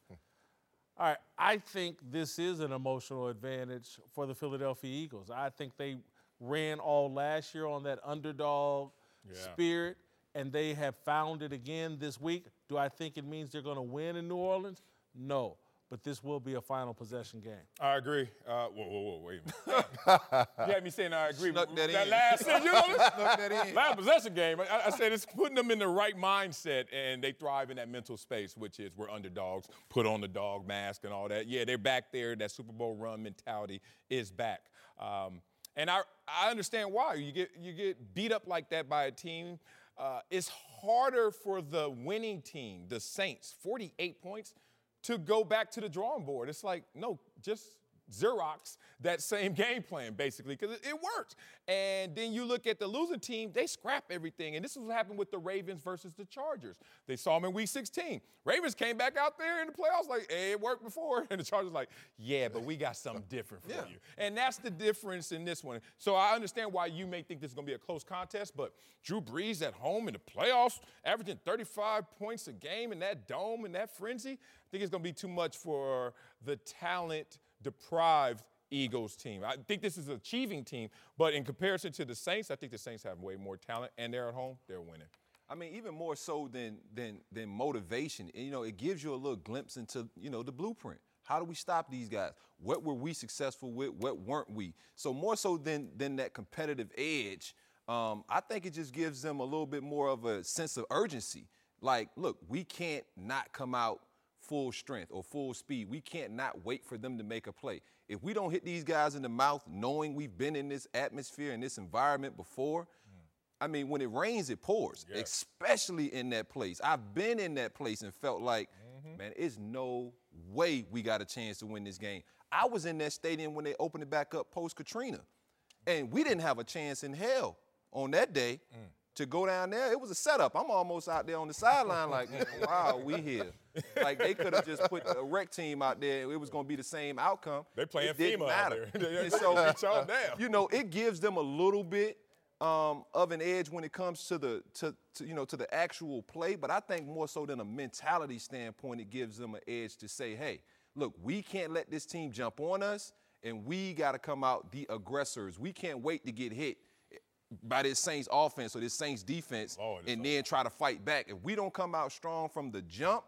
All right, I think this is an emotional advantage for the Philadelphia Eagles. I think they ran all last year on that underdog spirit, and they have found it again this week. Do I think it means they're going to win in New Orleans? No, but this will be a final possession game. I agree. Whoa, wait a minute. You had me saying I agree. Snuck that in. last sentence, you know what? Snuck that in. Last possession game. I said it's putting them in the right mindset, and they thrive in that mental space, which is we're underdogs, put on the dog mask and all that. Yeah, they're back there. That Super Bowl run mentality is back. And I understand why. You get beat up like that by a team. It's harder for the winning team, the Saints, 48 points, to go back to the drawing board. It's like, no, just Xerox that same game plan, basically, because it worked. And then you look at the losing team, they scrap everything. And this is what happened with the Ravens versus the Chargers. They saw them in Week 16. Ravens came back out there in the playoffs like, hey, it worked before. And the Chargers like, yeah, but we got something different for you. And that's the difference in this one. So I understand why you may think this is going to be a close contest, but Drew Brees at home in the playoffs, averaging 35 points a game in that dome and that frenzy, I think it's going to be too much for the talent-deprived Eagles team. I think this is an achieving team, but in comparison to the Saints, I think the Saints have way more talent, and they're at home, they're winning. I mean, even more so than motivation. You know, it gives you a little glimpse into, the blueprint. How do we stop these guys? What were we successful with? What weren't we? So more so than that competitive edge, I think it just gives them a little bit more of a sense of urgency. Like, look, we can't not come out full strength or full speed. We can't not wait for them to make a play. If we don't hit these guys in the mouth knowing we've been in this atmosphere and this environment before, I mean, when it rains, it pours, especially in that place. I've been in that place and felt like, man, there's no way we got a chance to win this game. I was in that stadium when they opened it back up post-Katrina, and we didn't have a chance in hell on that day to go down there. It was a setup. I'm almost out there on the sideline like, wow, we here. Like, they could have just put a rec team out there. It was going to be the same outcome. They playing It didn't FEMA matter. out there. And so, Beat y'all down. it gives them a little bit of an edge when it comes to the actual play, but I think more so than a mentality standpoint, it gives them an edge to say, hey, look, we can't let this team jump on us, and we got to come out the aggressors. We can't wait to get hit. by this Saints offense or this Saints defense and then try to fight back. If we don't come out strong from the jump,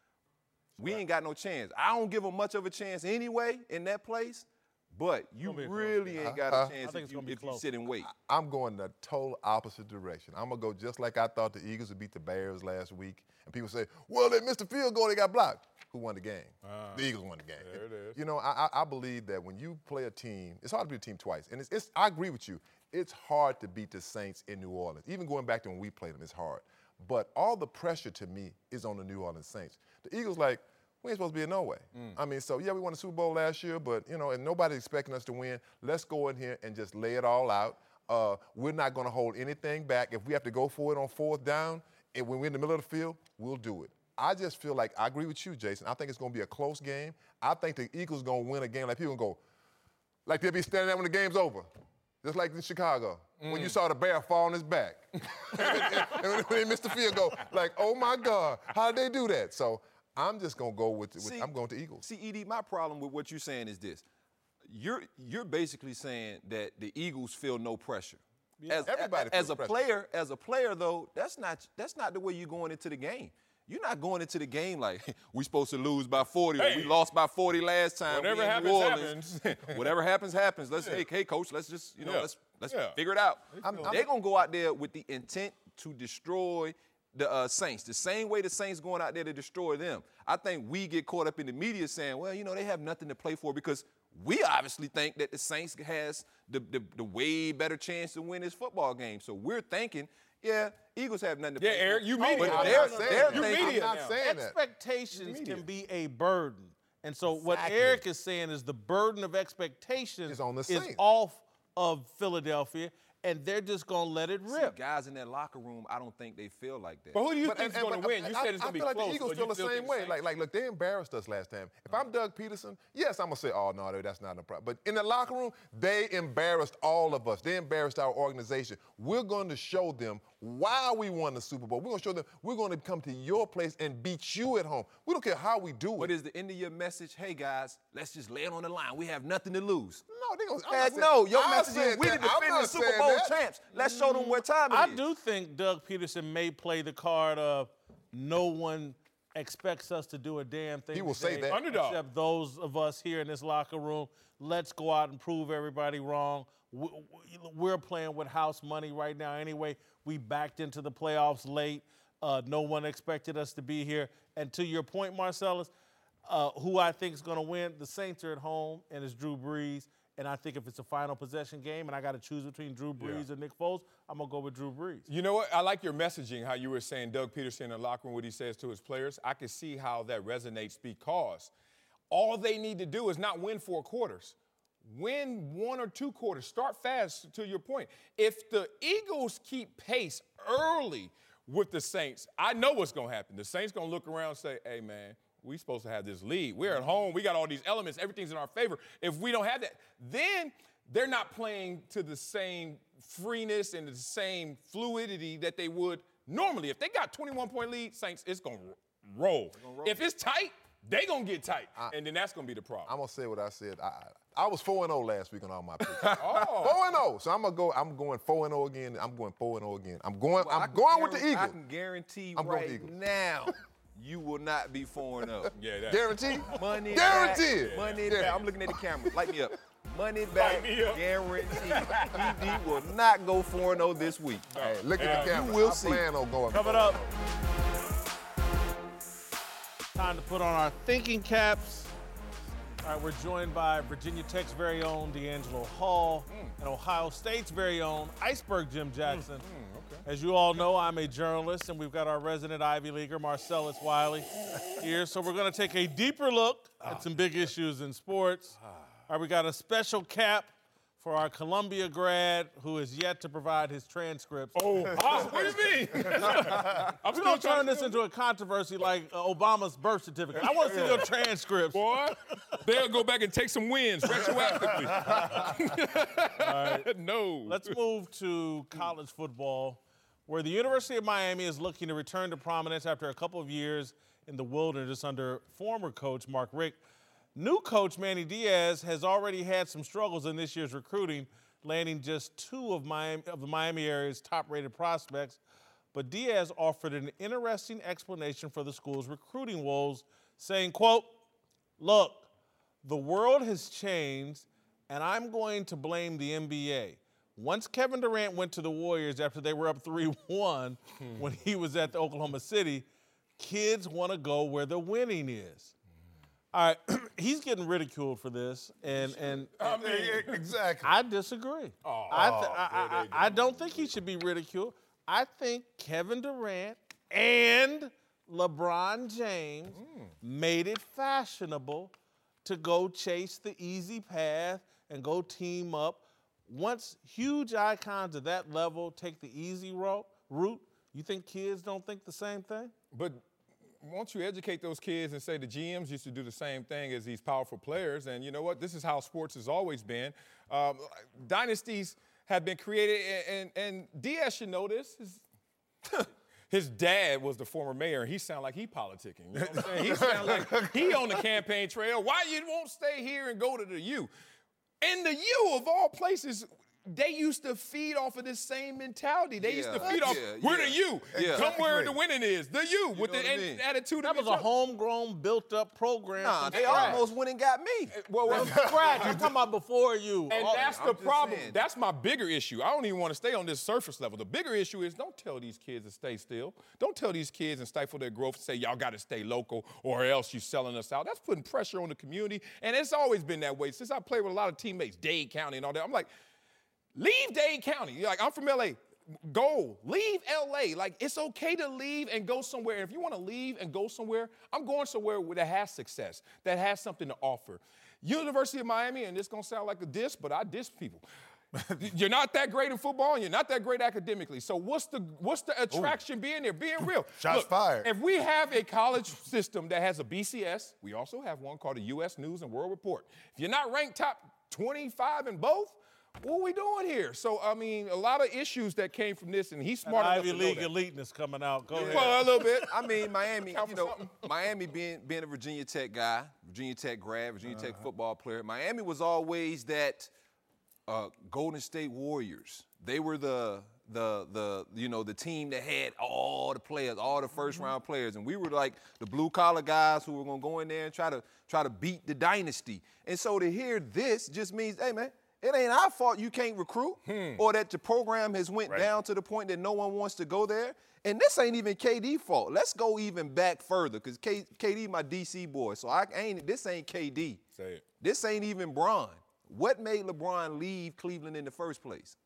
we ain't got no chance. I don't give them much of a chance anyway in that place, but you really ain't got a chance if you sit and wait. I'm going the total opposite direction. I'm going to go just like I thought the Eagles would beat the Bears last week. And people say, well, they missed the field goal, they got blocked. Who won the game? The Eagles won the game. There it is. You know, I believe that when you play a team, it's hard to beat a team twice. And I agree with you. It's hard to beat the Saints in New Orleans. Even going back to when we played them, it's hard. But all the pressure to me is on the New Orleans Saints. The Eagles, like, we ain't supposed to be in no way. I mean, so, yeah, we won the Super Bowl last year, but, you know, and nobody's expecting us to win. Let's go in here and just lay it all out. We're not going to hold anything back. If we have to go for it on 4th down, and when we're in the middle of the field, we'll do it. I just feel like, I agree with you, Jason. I think it's going to be a close game. I think the Eagles going to win a game like people go, like they'll be standing there when the game's over. Just like in Chicago, when you saw the bear fall on his back. and when they missed the field goal, like, oh, my God, how did they do that? So I'm just going to go with I'm going to Eagles. See, Edie, my problem with what you're saying is this. You're basically saying that the Eagles feel no pressure. Yeah. Everybody as feels pressure. As a player, though, that's not the way you're going into the game. You're not going into the game like we're supposed to lose by 40 or we lost by 40 last time. Whatever happens. Whatever happens. Let's hey coach, let's just let's figure it out. They're gonna go out there with the intent to destroy the Saints, the same way the Saints going out there to destroy them. I think we get caught up in the media saying, well, you know, they have nothing to play for because we obviously think that the Saints has the way better chance to win this football game. So we're thinking, yeah, Eagles have nothing to play for. Yeah, Eric, you media. But I'm not saying that. Expectations can be a burden. And so what Eric is saying is the burden of expectations is on the is Saints. off of Philadelphia, and they're just going to let it rip. See, guys in that locker room, I don't think they feel like that. But who do you think is going to win? You said it's going to be close. I feel like the Eagles feel the same way. Like, look, they embarrassed us last time. If I'm Doug Peterson, yes, I'm going to say, oh, no, that's not a problem. But in the locker room, they embarrassed all of us. They embarrassed our organization. We're going to show them why we won the Super Bowl. We're going to show them we're going to come to your place and beat you at home. We don't care how we do it. But is the end of your message, hey, guys, let's just lay it on the line. We have nothing to lose. No, they gonna, Heck no. Your message is we the defending Super Bowl champs. Let's show them what time it is. I do think Doug Peterson may play the card of no one expects us to do a damn thing. He will say that. Underdog. Except those of us here in this locker room. Let's go out and prove everybody wrong. We're playing with house money right now anyway. We backed into the playoffs late. No one expected us to be here. And to your point, Marcellus, who I think is going to win, the Saints are at home, and it's Drew Brees. And I think if it's a final possession game and I got to choose between Drew Brees and Nick Foles, I'm going to go with Drew Brees. You know what? I like your messaging, how you were saying Doug Peterson in the locker room, what he says to his players. I can see how that resonates because all they need to do is not win 4 quarters. Win 1 or 2 quarters. Start fast, to your point. If the Eagles keep pace early with the Saints, I know what's going to happen. The Saints going to look around and say, hey, man, we're supposed to have this lead. We're at home. We got all these elements. Everything's in our favor. If we don't have that, then they're not playing to the same freeness and the same fluidity that they would normally. If they got 21-point lead, Saints, it's going to roll. If it's tight, they going to get tight, and then that's going to be the problem. I'm going to say what I said. I was 4-0 last week on all my picks. 4-0. So I'm going 4-0 again. I'm going 4-0 again. I'm going with the Eagles. I can guarantee now you will not be 4-0. Yeah, that. Guaranteed? Money Guaranteed. back. Money back. I'm looking at the camera. Light me up. Money back. Guaranteed. ED will not go 4-0 this week. Hey, look at the camera. You will see. I plan on going. Coming up. Time to put on our thinking caps. All right, we're joined by Virginia Tech's very own D'Angelo Hall and Ohio State's very own Iceberg Jim Jackson. As you all know, I'm a journalist, and we've got our resident Ivy Leaguer, Marcellus Wiley, here. So we're going to take a deeper look at some big issues in sports. All right, we got a special cap for our Columbia grad who is yet to provide his transcripts. What do you mean? I'm going to turn this into a controversy like Obama's birth certificate. I want to see your transcripts. Boy, they'll go back and take some wins retroactively. All right. No. Let's move to college football, where the University of Miami is looking to return to prominence after a couple of years in the wilderness under former coach Mark Richt. New coach Manny Diaz has already had some struggles in this year's recruiting, landing just 2 of the Miami area's top-rated prospects. But Diaz offered an interesting explanation for the school's recruiting woes, saying, quote, "Look, the world has changed, and I'm going to blame the NBA. Once Kevin Durant went to the Warriors after they were up 3-1 when he was at the Oklahoma City, kids want to go where the winning is." All right, he's getting ridiculed for this, and I mean, exactly. I disagree. I don't think he should be ridiculed. I think Kevin Durant and LeBron James made it fashionable to go chase the easy path and go team up. Once huge icons at that level take the easy route, you think kids don't think the same thing? But won't you educate those kids and say the GMs used to do the same thing as these powerful players? And you know what? This is how sports has always been. Dynasties have been created, and Diaz should know this. His dad was the former mayor, and he sound like he politicking. You know what I'm saying? He sound like he on the campaign trail. Why you won't stay here and go to the U? And the U, of all places, they used to feed off of this same mentality. They used to feed off, we're the U. Come where the winning is. The U with the attitude that of was a homegrown, built-up program. Nah, they almost went and got me. Well, scratch. You're talking about before you. And that's the problem. That's my bigger issue. I don't even want to stay on this surface level. The bigger issue is don't tell these kids to stay still. Don't tell these kids and stifle their growth and say, y'all got to stay local or else you're selling us out. That's putting pressure on the community. And it's always been that way. Since I played with a lot of teammates, Dade County and all that, I'm like, leave Dade County. You're like, I'm from LA. Go. Leave LA. Like, it's okay to leave and go somewhere. And if you want to leave and go somewhere, I'm going somewhere that has success, that has something to offer. University of Miami, and this going to sound like a diss, but I diss people. You're not that great in football, and you're not that great academically. So what's the attraction being there? Being real. Shots fired. If we have a college system that has a BCS, we also have one called the U.S. News and World Report. If you're not ranked top 25 in both, what are we doing here? So, I mean, a lot of issues that came from this, and he's smart enough to know that. Ivy League eliteness coming out. Go ahead. Well, a little bit. I mean, Miami, Miami being a Virginia Tech guy, Virginia Tech grad, Virginia Tech football player, Miami was always that Golden State Warriors. They were the team that had all the players, all the first-round players, and we were like the blue-collar guys who were going to go in there and try to beat the dynasty. And so to hear this just means, hey, man, it ain't our fault you can't recruit or that the program has went down to the point that no one wants to go there. And this ain't even KD's fault. Let's go even back further because KD my DC boy. So this ain't KD. Say it. This ain't even Bron. What made LeBron leave Cleveland in the first place?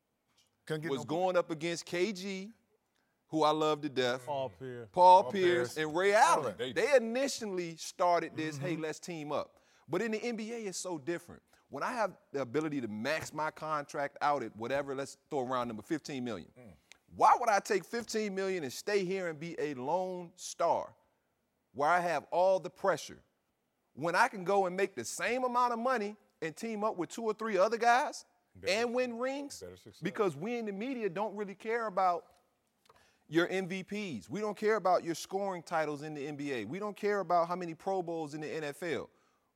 Was going up against KG, who I love to death. Paul Pierce and Ray Allen. They initially started this, hey, let's team up. But in the NBA, it's so different. When I have the ability to max my contract out at whatever, let's throw around number $15 million. Why would I take $15 million and stay here and be a lone star where I have all the pressure when I can go and make the same amount of money and team up with 2 or 3 other guys and win rings? Because we in the media don't really care about your MVPs. We don't care about your scoring titles in the NBA. We don't care about how many Pro Bowls in the NFL.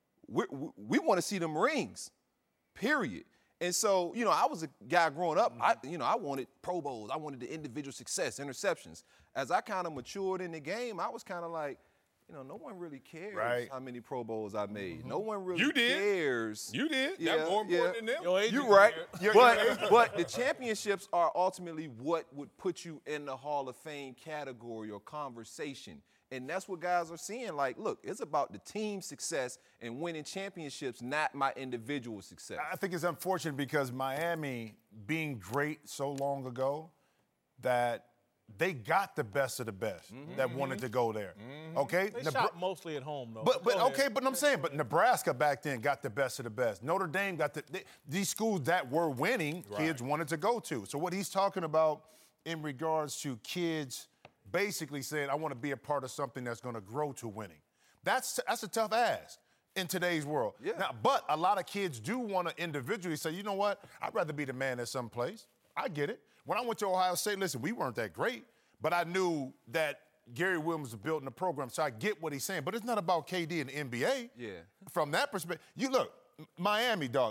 We want to see them rings, period. And so, I was a guy growing up, I wanted Pro Bowls. I wanted the individual success, interceptions. As I kind of matured in the game, I was kind of like, no one really cares how many Pro Bowls I made. No one really cares. You did. That's more important than them. You're right. But the championships are ultimately what would put you in the Hall of Fame category or conversation. And that's what guys are seeing. Like, look, it's about the team success and winning championships, not my individual success. I think it's unfortunate because Miami being great so long ago that they got the best of the best that wanted to go there. Okay? They shot mostly at home, though. But I'm saying, but Nebraska back then got the best of the best. Notre Dame got these schools that were winning, kids wanted to go to. So what he's talking about in regards to kids basically saying, I want to be a part of something that's going to grow to winning. That's a tough ask in today's world. Yeah. Now, but a lot of kids do want to individually say, you know what, I'd rather be the man at some place. I get it. When I went to Ohio State, listen, we weren't that great, but I knew that Gary Williams was building the program, so I get what he's saying. But it's not about KD and the NBA. Yeah. From that perspective, you look, Miami, dog,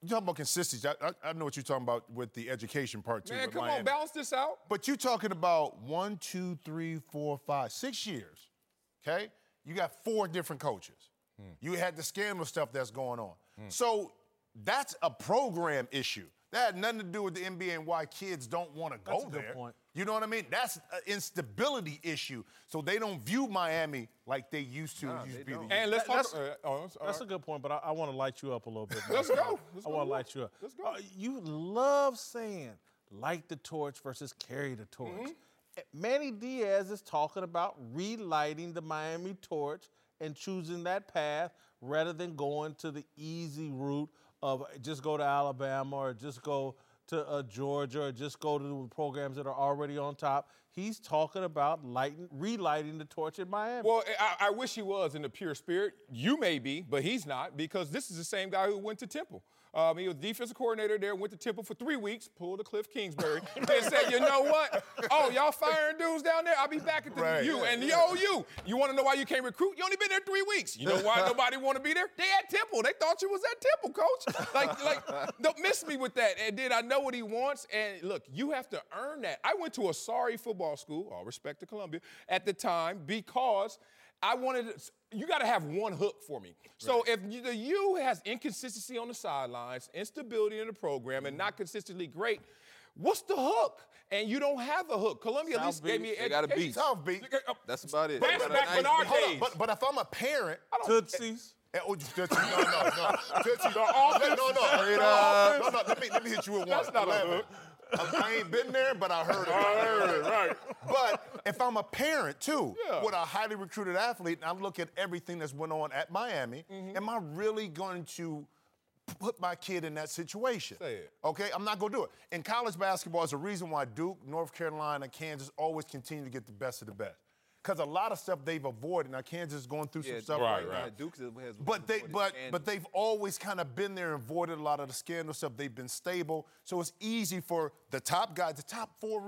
You talking about consistency. I know what you're talking about with the education part, too. Man, with come Miami. on, balance this out. But you're talking about 1, 2, 3, 4, 5, 6 years, okay? You got 4 different coaches. You had the scandal stuff that's going on. So that's a program issue. That had nothing to do with the NBA and why kids don't want to go That's a there. good point. You know what I mean? That's an instability issue. So they don't view Miami like they used to. And let's talk. That's a good point, but I want to light you up a little bit. Let's go. I want to light you up. Let's go. You love saying light the torch versus carry the torch. Manny Diaz is talking about relighting the Miami torch and choosing that path rather than going to the easy route of just go to Alabama or just go to Georgia or just go to the programs that are already on top. He's talking about relighting the torch in Miami. Well, I wish he was in the pure spirit. You may be, but he's not, because this is the same guy who went to Temple. He was defensive coordinator there, went to Temple for 3 weeks, pulled a Cliff Kingsbury, and said, you know what? Oh, y'all firing dudes down there? I'll be back at the U. And the OU, you want to know why you can't recruit? You only been there 3 weeks. You know why nobody want to be there? They at Temple. They thought you was at Temple, coach. Like, don't miss me with that. And then I know what he wants. And look, you have to earn that. I went to a sorry football school, all respect to Columbia, at the time, because I wanted to, you got to have one hook for me. So if the U has inconsistency on the sidelines, instability in the program, and not consistently great, what's the hook? And you don't have a hook. Columbia at least gave me They got a beat. South Beat. That's about it. That's They got a back nice in our beat. days. But if I'm a parent, Tootsies. Tootsie, no. Tootsie, no. Let me hit you with one. That's not a hook. I ain't been there, but I heard it. right. But if I'm a parent, too, with a highly recruited athlete, and I look at everything that's went on at Miami, am I really going to put my kid in that situation? Say it. Okay, I'm not going to do it. In college basketball, there's a reason why Duke, North Carolina, Kansas always continue to get the best of the best. Because a lot of stuff they've avoided. Now, Kansas is going through some stuff right now. Duke has But they've always kind of been there and avoided a lot of the scandal stuff. They've been stable. So it's easy for the top guys, the top 4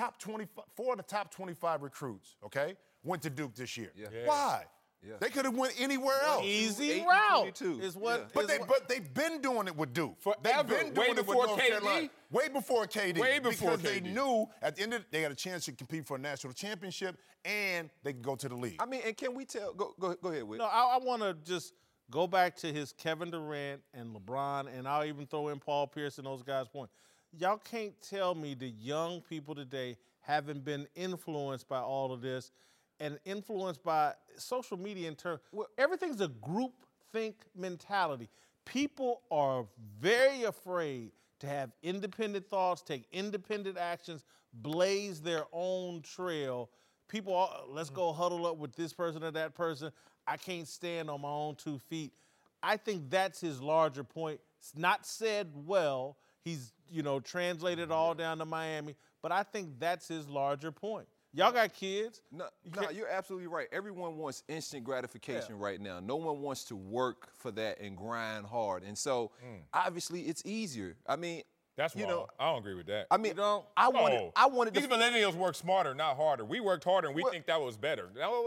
of the top 25 recruits, okay, went to Duke this year. Why? Yeah. They could have went anywhere else. Easy route is what. But they've been doing it with Duke. Forever. They've been doing Way it with before North KD. Carolina. Way before KD. Way before because KD. they knew at the end of they had a chance to compete for a national championship and they could go to the league. I mean, and can we tell? Go ahead, Whit. No, I want to just go back to his Kevin Durant and LeBron, and I'll even throw in Paul Pierce and those guys' point. Y'all can't tell me the young people today haven't been influenced by all of this and influenced by social media in turn. Everything's a group think mentality. People are very afraid to have independent thoughts, take independent actions, blaze their own trail. People are, let's go huddle up with this person or that person. I can't stand on my own 2 feet. I think that's his larger point. It's not said well. He's, translated all down to Miami, but I think that's his larger point. Y'all got kids. No, you're absolutely right. Everyone wants instant gratification right now. No one wants to work for that and grind hard. And so, obviously, it's easier. I mean, that's wrong. I don't agree with that. I mean, I wanted These millennials work smarter, not harder. We worked harder, and we think that was better.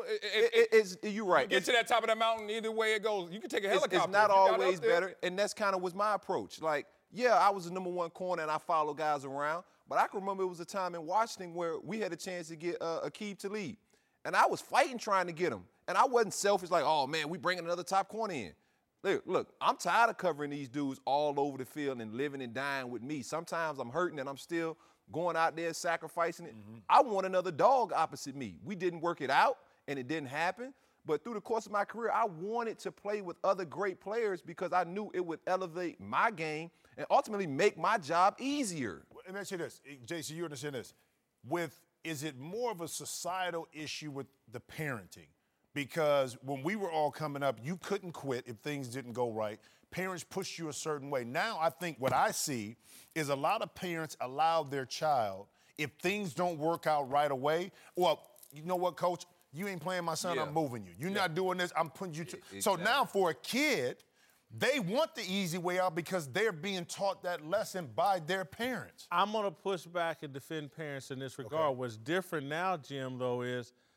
You're right. Get to that top of the mountain, either way it goes. You can take a helicopter. It's not always better, and that's kind of was my approach. Like, I was the number 1 corner, and I follow guys around. But I can remember it was a time in Washington where we had a chance to get Aqib Talib. And I was fighting trying to get him. And I wasn't selfish like, oh, man, we bringing another top corner in. Look, I'm tired of covering these dudes all over the field and living and dying with me. Sometimes I'm hurting and I'm still going out there sacrificing it. I want another dog opposite me. We didn't work it out, and it didn't happen. But through the course of my career, I wanted to play with other great players because I knew it would elevate my game and ultimately make my job easier. Let me ask you this, JC, you understand this. Is it more of a societal issue with the parenting? Because when we were all coming up, you couldn't quit if things didn't go right. Parents pushed you a certain way. Now I think what I see is a lot of parents allow their child, if things don't work out right away, well, you know what, coach? You ain't playing my son, I'm moving you. You're not doing this, I'm putting you to. Exactly. So now for a kid, they want the easy way out because they're being taught that lesson by their parents. I'm going to push back and defend parents in this regard. What's different now, Jim, though, is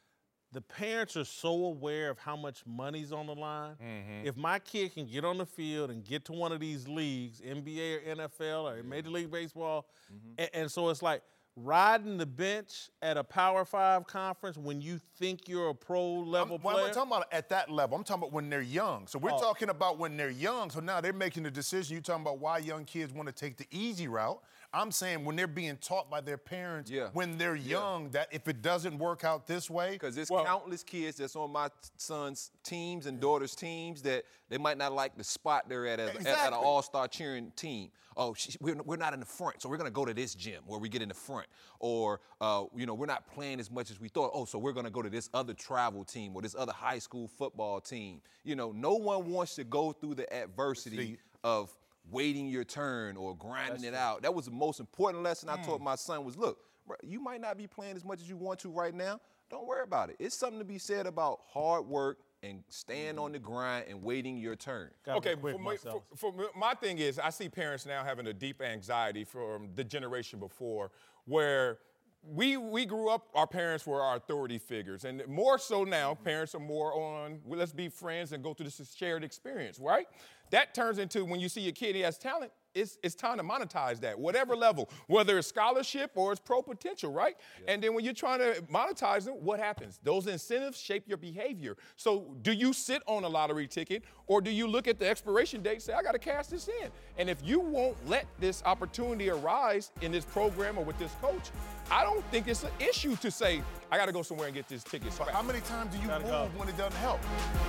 the parents are so aware of how much money's on the line. If my kid can get on the field and get to one of these leagues, NBA or NFL or Major League Baseball, and so it's like riding the bench at a Power 5 conference when you think you're a pro-level player. I'm not talking about at that level. I'm talking about when they're young. So we're talking about when they're young. So now they're making the decision. You're talking about why young kids want to take the easy route. I'm saying when they're being taught by their parents when they're young that if it doesn't work out this way. Because there's countless kids that's on my son's teams and daughters' teams that they might not like the spot they're at at an all-star cheering team. Oh, we're not in the front, so we're going to go to this gym where we get in the front. Or, we're not playing as much as we thought. Oh, so we're going to go to this other travel team or this other high school football team. No one wants to go through the adversity of waiting your turn or grinding it out. That was the most important lesson I taught my son was, look, you might not be playing as much as you want to right now. Don't worry about it. It's something to be said about hard work and staying on the grind and waiting your turn. Okay, for my thing is I see parents now having a deep anxiety from the generation before where we grew up, our parents were our authority figures. And more so now, parents are more on, well, let's be friends and go through this shared experience, right? That turns into when you see your kid, he has talent, it's time to monetize that, whatever level, whether it's scholarship or it's pro potential, right? Yeah. And then when you're trying to monetize them, what happens? Those incentives shape your behavior. So do you sit on a lottery ticket or do you look at the expiration date and say, I got to cash this in? And if you won't let this opportunity arise in this program or with this coach, I don't think it's an issue to say, I got to go somewhere and get this ticket. So how many times do you move when it doesn't help?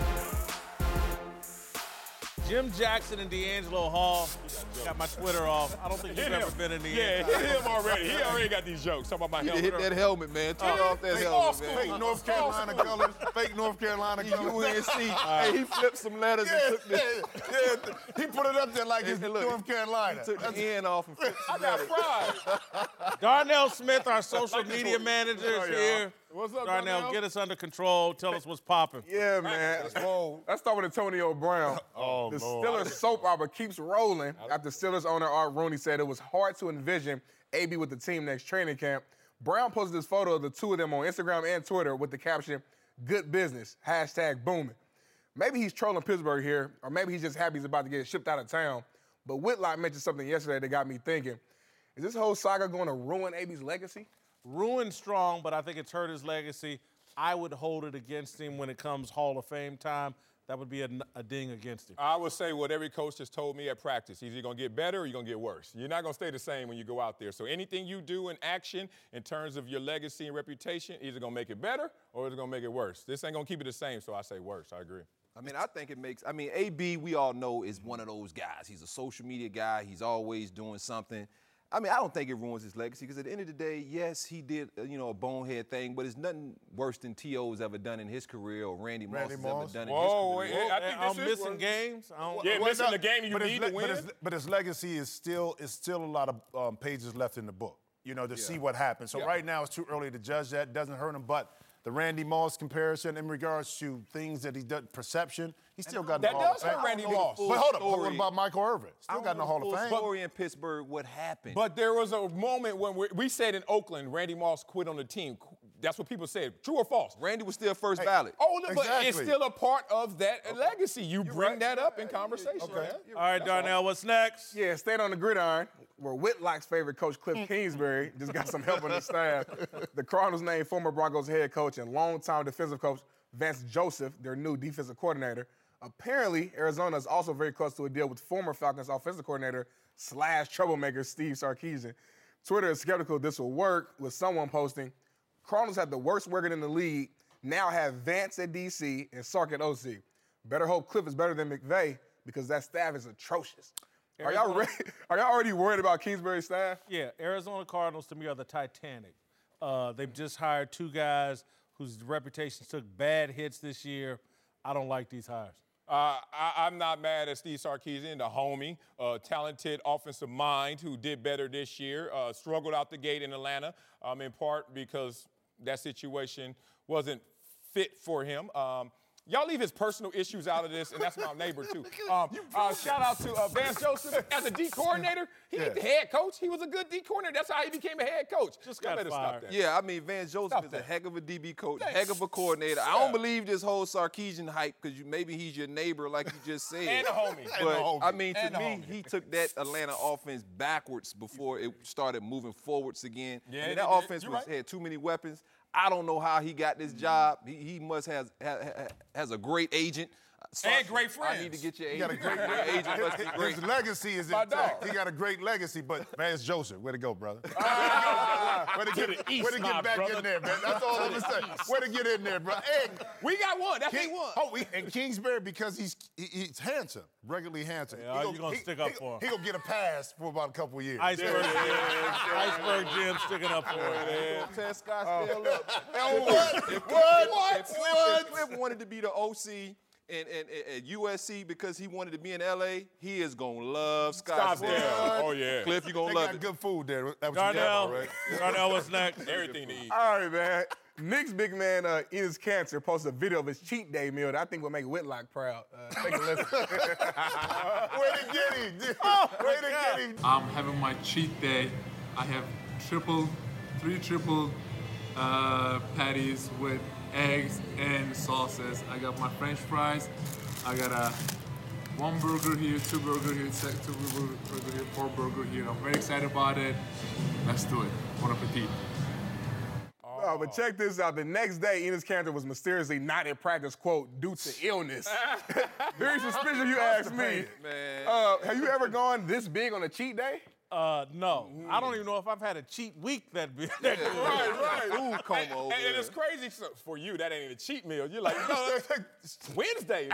Jim Jackson and D'Angelo Hall. Got my Twitter off. I don't think you've ever been in the hit him already. He already got these jokes. Talking about my helmet. Hit that helmet, man. Turn off that helmet, man. Fake North Carolina colors. Fake North Carolina colors. Hey, he flipped some letters and took this. He put it up there like it's North Carolina. He took the end off and flipped some letters. I got pride. Darnell Smith, our social media manager, is here. What's up, Darnell? Get us under control. Tell us what's popping. Yeah, man. Let's start with Antonio Brown. The Steelers soap opera keeps rolling after Steelers owner Art Rooney said it was hard to envision AB with the team next training camp. Brown posted this photo of the two of them on Instagram and Twitter with the caption, "Good business, #booming." Maybe he's trolling Pittsburgh here, or maybe he's just happy he's about to get shipped out of town. But Whitlock mentioned something yesterday that got me thinking. Is this whole saga going to ruin AB's legacy? Ruined strong, but I think it's hurt his legacy. I would hold it against him when it comes Hall of Fame time. That would be a ding against him. I would say what every coach has told me at practice. Either you're going to get better or you're going to get worse. You're not going to stay the same when you go out there. So anything you do in action in terms of your legacy and reputation, either going to make it better or it's going to make it worse. This ain't going to keep it the same, so I say worse. I agree. I think it makes, AB, we all know, is one of those guys. He's a social media guy. He's always doing something. I don't think it ruins his legacy because at the end of the day, yes, he did, a bonehead thing, but it's nothing worse than T.O.'s ever done in his career or Randy Moss has ever done in his career. I think I'm missing games. Missing the game you need to win. But his legacy is still a lot of pages left in the book, to see what happens. So right now it's too early to judge that. It doesn't hurt him, but the Randy Moss comparison in regards to things that he does, perception, he still got in the Hall of Fame. That does hurt Randy Moss. But hold up, what about Michael Irvin? Still got in the Hall of Fame. Story in Pittsburgh, what happened? But there was a moment when we said in Oakland, Randy Moss quit on the team. That's what people said. True or false? Randy was still first ballot. But it's still a part of that legacy. You bring that up in conversation. Okay. All right, Darnell, what's next? Yeah, staying on the gridiron, where Whitlock's favorite coach, Cliff Kingsbury, just got some help on the staff. The Cardinals named former Broncos head coach and longtime defensive coach Vance Joseph their new defensive coordinator. Apparently, Arizona is also very close to a deal with former Falcons offensive coordinator / troublemaker Steve Sarkisian. Twitter is skeptical this will work, with someone posting, Cardinals had the worst record in the league, now have Vance at DC and Sark at OC. Better hope Cliff is better than McVay because that staff is atrocious. Are y'all already worried about Kingsbury's staff? Yeah, Arizona Cardinals to me are the Titanic. They've just hired two guys whose reputations took bad hits this year. I don't like these hires. I'm not mad at Steve Sarkisian, the homie, talented offensive mind who did better this year, struggled out the gate in Atlanta, in part because that situation wasn't fit for him. Y'all leave his personal issues out of this, and that's my neighbor, too. Shout out to Vance Joseph as a D coordinator. He ain't the head coach. He was a good D coordinator. That's how he became a head coach. Just Y'all got better stop fired. that. Yeah, I mean, Vance Joseph Stop is that. a heck of a DB coach, Thanks. heck of a coordinator. I Yeah. don't believe this whole Sarkisian hype because maybe he's your neighbor, like you just said. And a homie. But, I mean, to And a me, homie. he took that Atlanta offense backwards before it started moving forwards again. Yeah, I mean, it that did. offense You're right. had too many weapons. I don't know how he got this job. He must has a great agent. And great I friends. need to get your He agent. got a great Your agent must be great. His legacy is My intact. dog. He got a great legacy, but Vance Joseph, way to go, brother. Way to get back in there, man. That's all I'm gonna say. Way to get in there, bro. Hey, We got one. That's he won. And Kingsbury, because he's handsome, regularly handsome. Yeah, you gonna stick up for him. He gonna get a pass for about a couple of years. Iceberg Jim sticking up for him. Ted Scottsdale up. If Cliff wanted to be the OC at USC because he wanted to be in LA, he is gonna love Scottsdale. Oh, yeah. Cliff, you They gonna love got it. good food there. That what you Darnell, got, right? Darnell, what's next? Everything to eat. All right, man. Nick's big man, Enos Cancer, posted a video of his cheat day meal that I think will make Whitlock proud. Take a listen. Way to get him. Way to get him. I'm having my cheat day. I have three triple patties with eggs and sauces. I got my French fries. I got one burger here, two burger here, two burger here, 4 burger here. I'm very excited about it. Let's do it. Bon appetit. But check this out. The next day, Enos Cantor was mysteriously not in practice, quote, due to illness. Very suspicious, you ask me. Man. Have you ever gone this big on a cheat day? No. I don't even know if I've had a cheat week that big. Right. Food coma over And there. it's crazy for you. That ain't a cheat meal. You're like, no, that's Wednesday.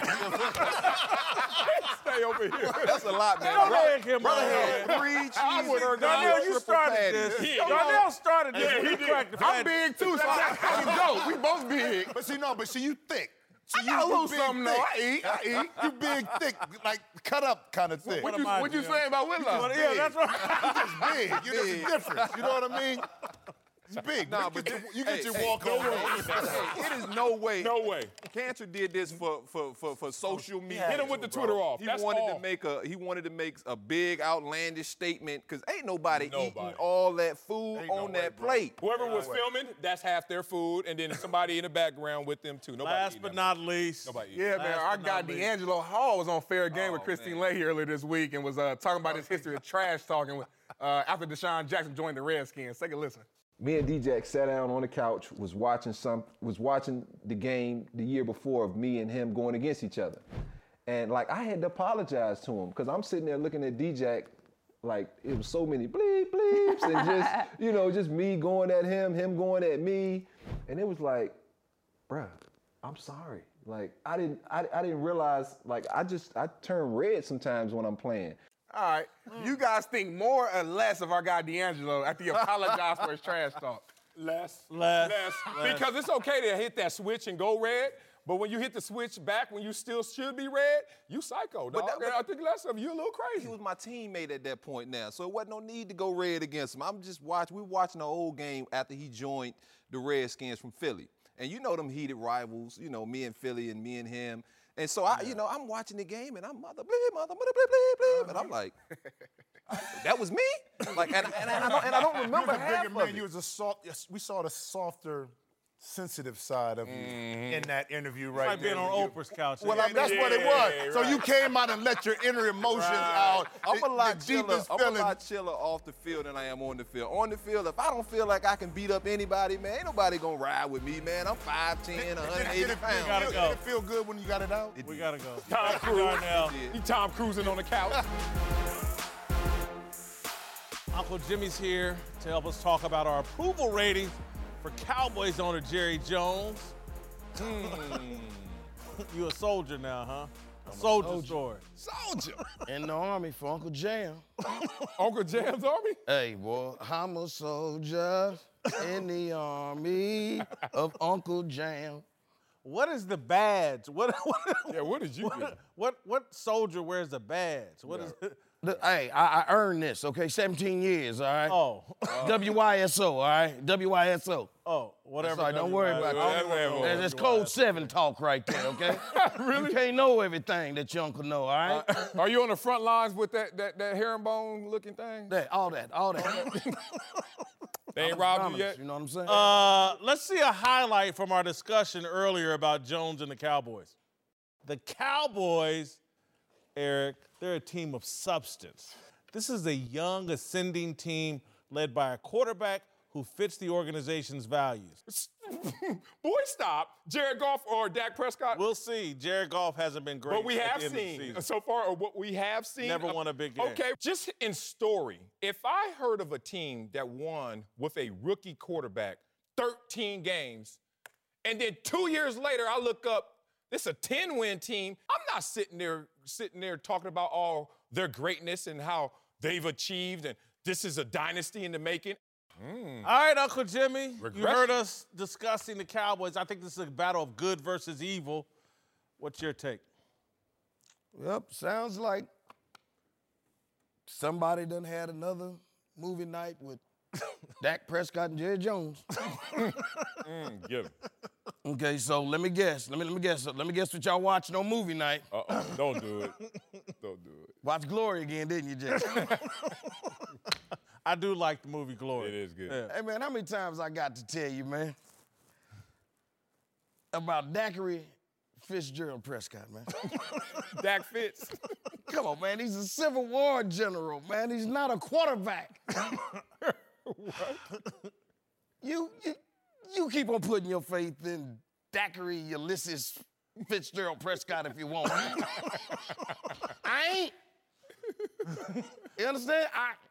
Wednesday over here. That's a lot, man. Don't make him Brother mad. had 3 cheeseburgers. Darnell, you triple started patties. this. Yeah, Darnell started this. Yeah, he You did. cracked the I'm patty. big too, so that's how we go. We both big. But see, you thick. So I got a you little big, something, though. thick. I eat. You big, thick, like cut up kind of thing. What am I you doing? saying about Whitlock? Yeah, that's right. Big. There's a difference. You know what I mean? It's big. Nah, you but you get your hey, walk no over. way. Hey, it is no way. No way. Cantor did this for social media. Hit him with the Twitter off. He That's wanted all. to make a big outlandish statement because ain't nobody Nobody. eating all that food on that plate. Whoever was filming, that's half their food, and then somebody in the background with them too. Nobody Last eating but that not least. much. Nobody eating. Yeah, man. Last Our but guy not least. D'Angelo Hall was on Fair Game with Christine Leahy earlier this week and was talking about his history of trash talking after Deshaun Jackson joined the Redskins. Take a listen. Me and D-Jack sat down on the couch, was watching the game the year before of me and him going against each other. And like I had to apologize to him because I'm sitting there looking at D-Jack like it was so many bleep bleeps and just, just me going at him going at me. And it was like, bruh, I'm sorry. Like I didn't realize, like I turn red sometimes when I'm playing. All right. You guys think more or less of our guy D'Angelo after he apologized for his trash talk? Less. Less. Because it's okay to hit that switch and go red, but when you hit the switch back when you still should be red, you psycho, dog. But I think less of you a little crazy. He was my teammate at that point now, so it wasn't no need to go red against him. We're watching the old game after he joined the Redskins from Philly. And you know them heated rivals, me and Philly and me and him. And so I'm watching the game and I'm mother bleep, bleep, and I'm like, that was me? Like, and I don't remember half of it. You was a soft. Yes, we saw the softer, sensitive side of you in that interview right Like there. being on Oprah's couch. Well, that's what it was. So you came out and let your inner emotions out. I'm a lot the chiller. deepest I'm a feeling. lot chiller off the field than I am on the field. On the field, if I don't feel like I can beat up anybody, man, ain't nobody gonna ride with me, man. I'm 5'10", 180 pounds. gotta go. Did it feel good when you got it out? We gotta go. Tom Cruise. Darnell. He Tom Cruising on the couch. Uncle Jimmy's here to help us talk about our approval ratings for Cowboys owner Jerry Jones. You a soldier now, huh? A soldier story. Soldier in the army for Uncle Jam. Uncle Jam's Army? Hey, boy, I'm a soldier in the army of Uncle Jam. What is the badge? What Yeah, what did you get? what soldier wears a badge? What is it? Hey, I earned this, okay? 17 years, all right? Oh. WYSO, all right? WYSO. Oh, whatever. Sorry, don't worry about that. That's code 7 talk right there, okay? Really? You can't know everything that your uncle know, all right? Are you on the front lines with that herringbone looking thing? All that. They ain't robbed you yet? You know what I'm saying? Let's see a highlight from our discussion earlier about Jones and the Cowboys. The Cowboys, Eric, they're a team of substance. This is a young, ascending team led by a quarterback who fits the organization's values. Boy, stop. Jared Goff or Dak Prescott? We'll see. Jared Goff hasn't been great. But we have at the end of the seen season. so far, or what we have seen. Never won a big game. Okay, just in story, if I heard of a team that won with a rookie quarterback 13 games, and then 2 years later I look up, it's a 10-win team, I'm not sitting there talking about all their greatness and how they've achieved and this is a dynasty in the making. All right, Uncle Jimmy, you Regression. heard us discussing the Cowboys. I think this is a battle of good versus evil. What's your take? Yep, sounds like somebody done had another movie night with Dak Prescott and Jerry Jones. Get him. Okay, so let me guess. Let me guess what y'all watching on movie night. Uh-oh, don't do it. Don't do it. Watch Glory again, didn't you, Jason? I do like the movie Glory. It is good. Yeah. Hey, man, how many times I got to tell you, man, about Dackery Fitzgerald Prescott, man? Dak Fitz. Come on, man. He's a Civil War general, man. He's not a quarterback. You keep on putting your faith in Dackery Ulysses Fitzgerald Prescott if you want. I ain't. You understand?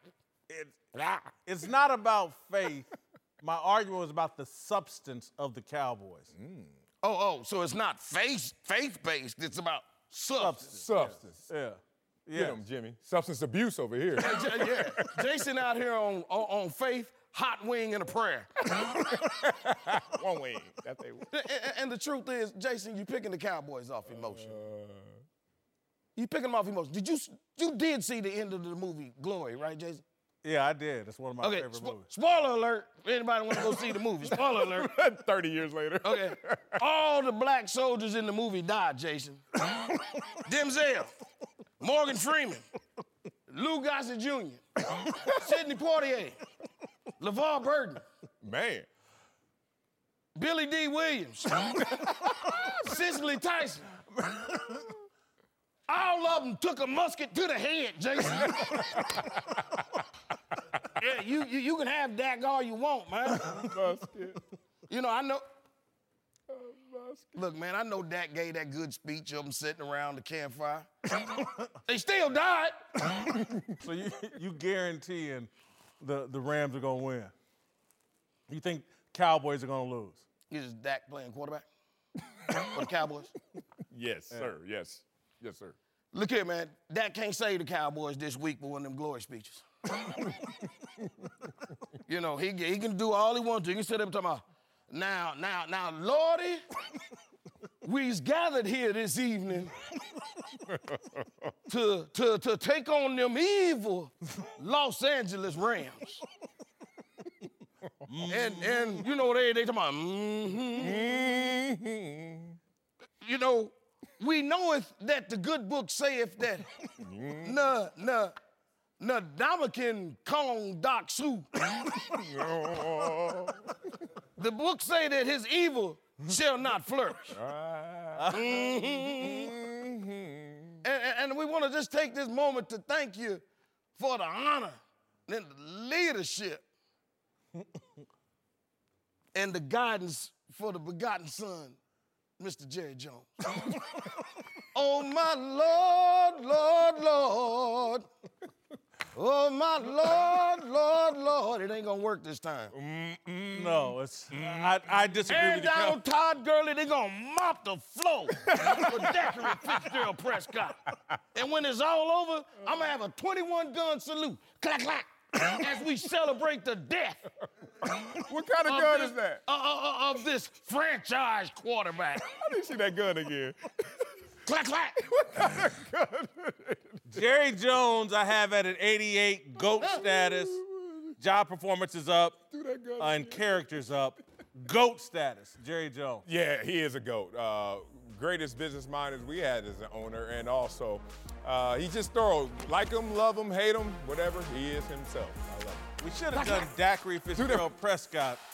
It's not about faith. My argument was about the substance of the Cowboys. So it's not faith-based. It's about substance. Substance. Yeah. Get him, Jimmy. Substance abuse over here. Yeah. Jason out here on faith, hot wing, and a prayer. One wing. That's they. And the truth is, Jason, you picking the Cowboys off emotion. You picking them off emotion. You did see the end of the movie Glory, right, Jason? Yeah, I did. It's one of my favorite movies. Spoiler alert. Anybody want to go see the movie? Spoiler alert. 30 years later. Okay. All the black soldiers in the movie died, Jason. Denzel, Morgan Freeman, Lou Gossett Jr., Sidney Poitier, LeVar Burton, Man. Billy D. Williams, Cicely Tyson. All of them took a musket to the head, Jason. Yeah, you can have Dak all you want, man. Musket. You know, I know. Look, man, I know Dak gave that good speech of them sitting around the campfire. They still died. So you guaranteeing the Rams are going to win? You think Cowboys are going to lose? Is Dak playing quarterback for the Cowboys? Yes, sir. Yes. Yes, sir. Look here, man. Dak can't save the Cowboys this week for one of them glory speeches. You know, he can do all he wants to. He can sit up and talk about, now, Lordy, we's gathered here this evening to take on them evil Los Angeles Rams. And you know, they talking about, You know, we knoweth that the good book saith that Nadamakin Kong Dak Su. The book say that his evil shall not flourish. And we want to just take this moment to thank you for the honor and the leadership and the guidance for the begotten son, Mr. Jerry Jones. Oh, my Lord, Lord, Lord. Oh, my Lord, Lord, Lord. It ain't going to work this time. No, I disagree with you. And down Todd Gurley, they going to mop the floor with Dackery Fitzgerald Prescott. And when it's all over, I'm going to have a 21-gun salute. Clack, clack. As we celebrate the death. What kind of gun is that? Of this franchise quarterback. I didn't see that gun again. Clack, clack. What kind of gun? Jerry Jones, I have at an 88, GOAT status. Job performance is up, and character's up. GOAT status, Jerry Jones. Yeah, he is a GOAT. Greatest business mind as we had as an owner, and also he's just thorough. Like him, love him, hate him, whatever, he is himself. I love him. We should have done Daiquiri Fitzgerald Prescott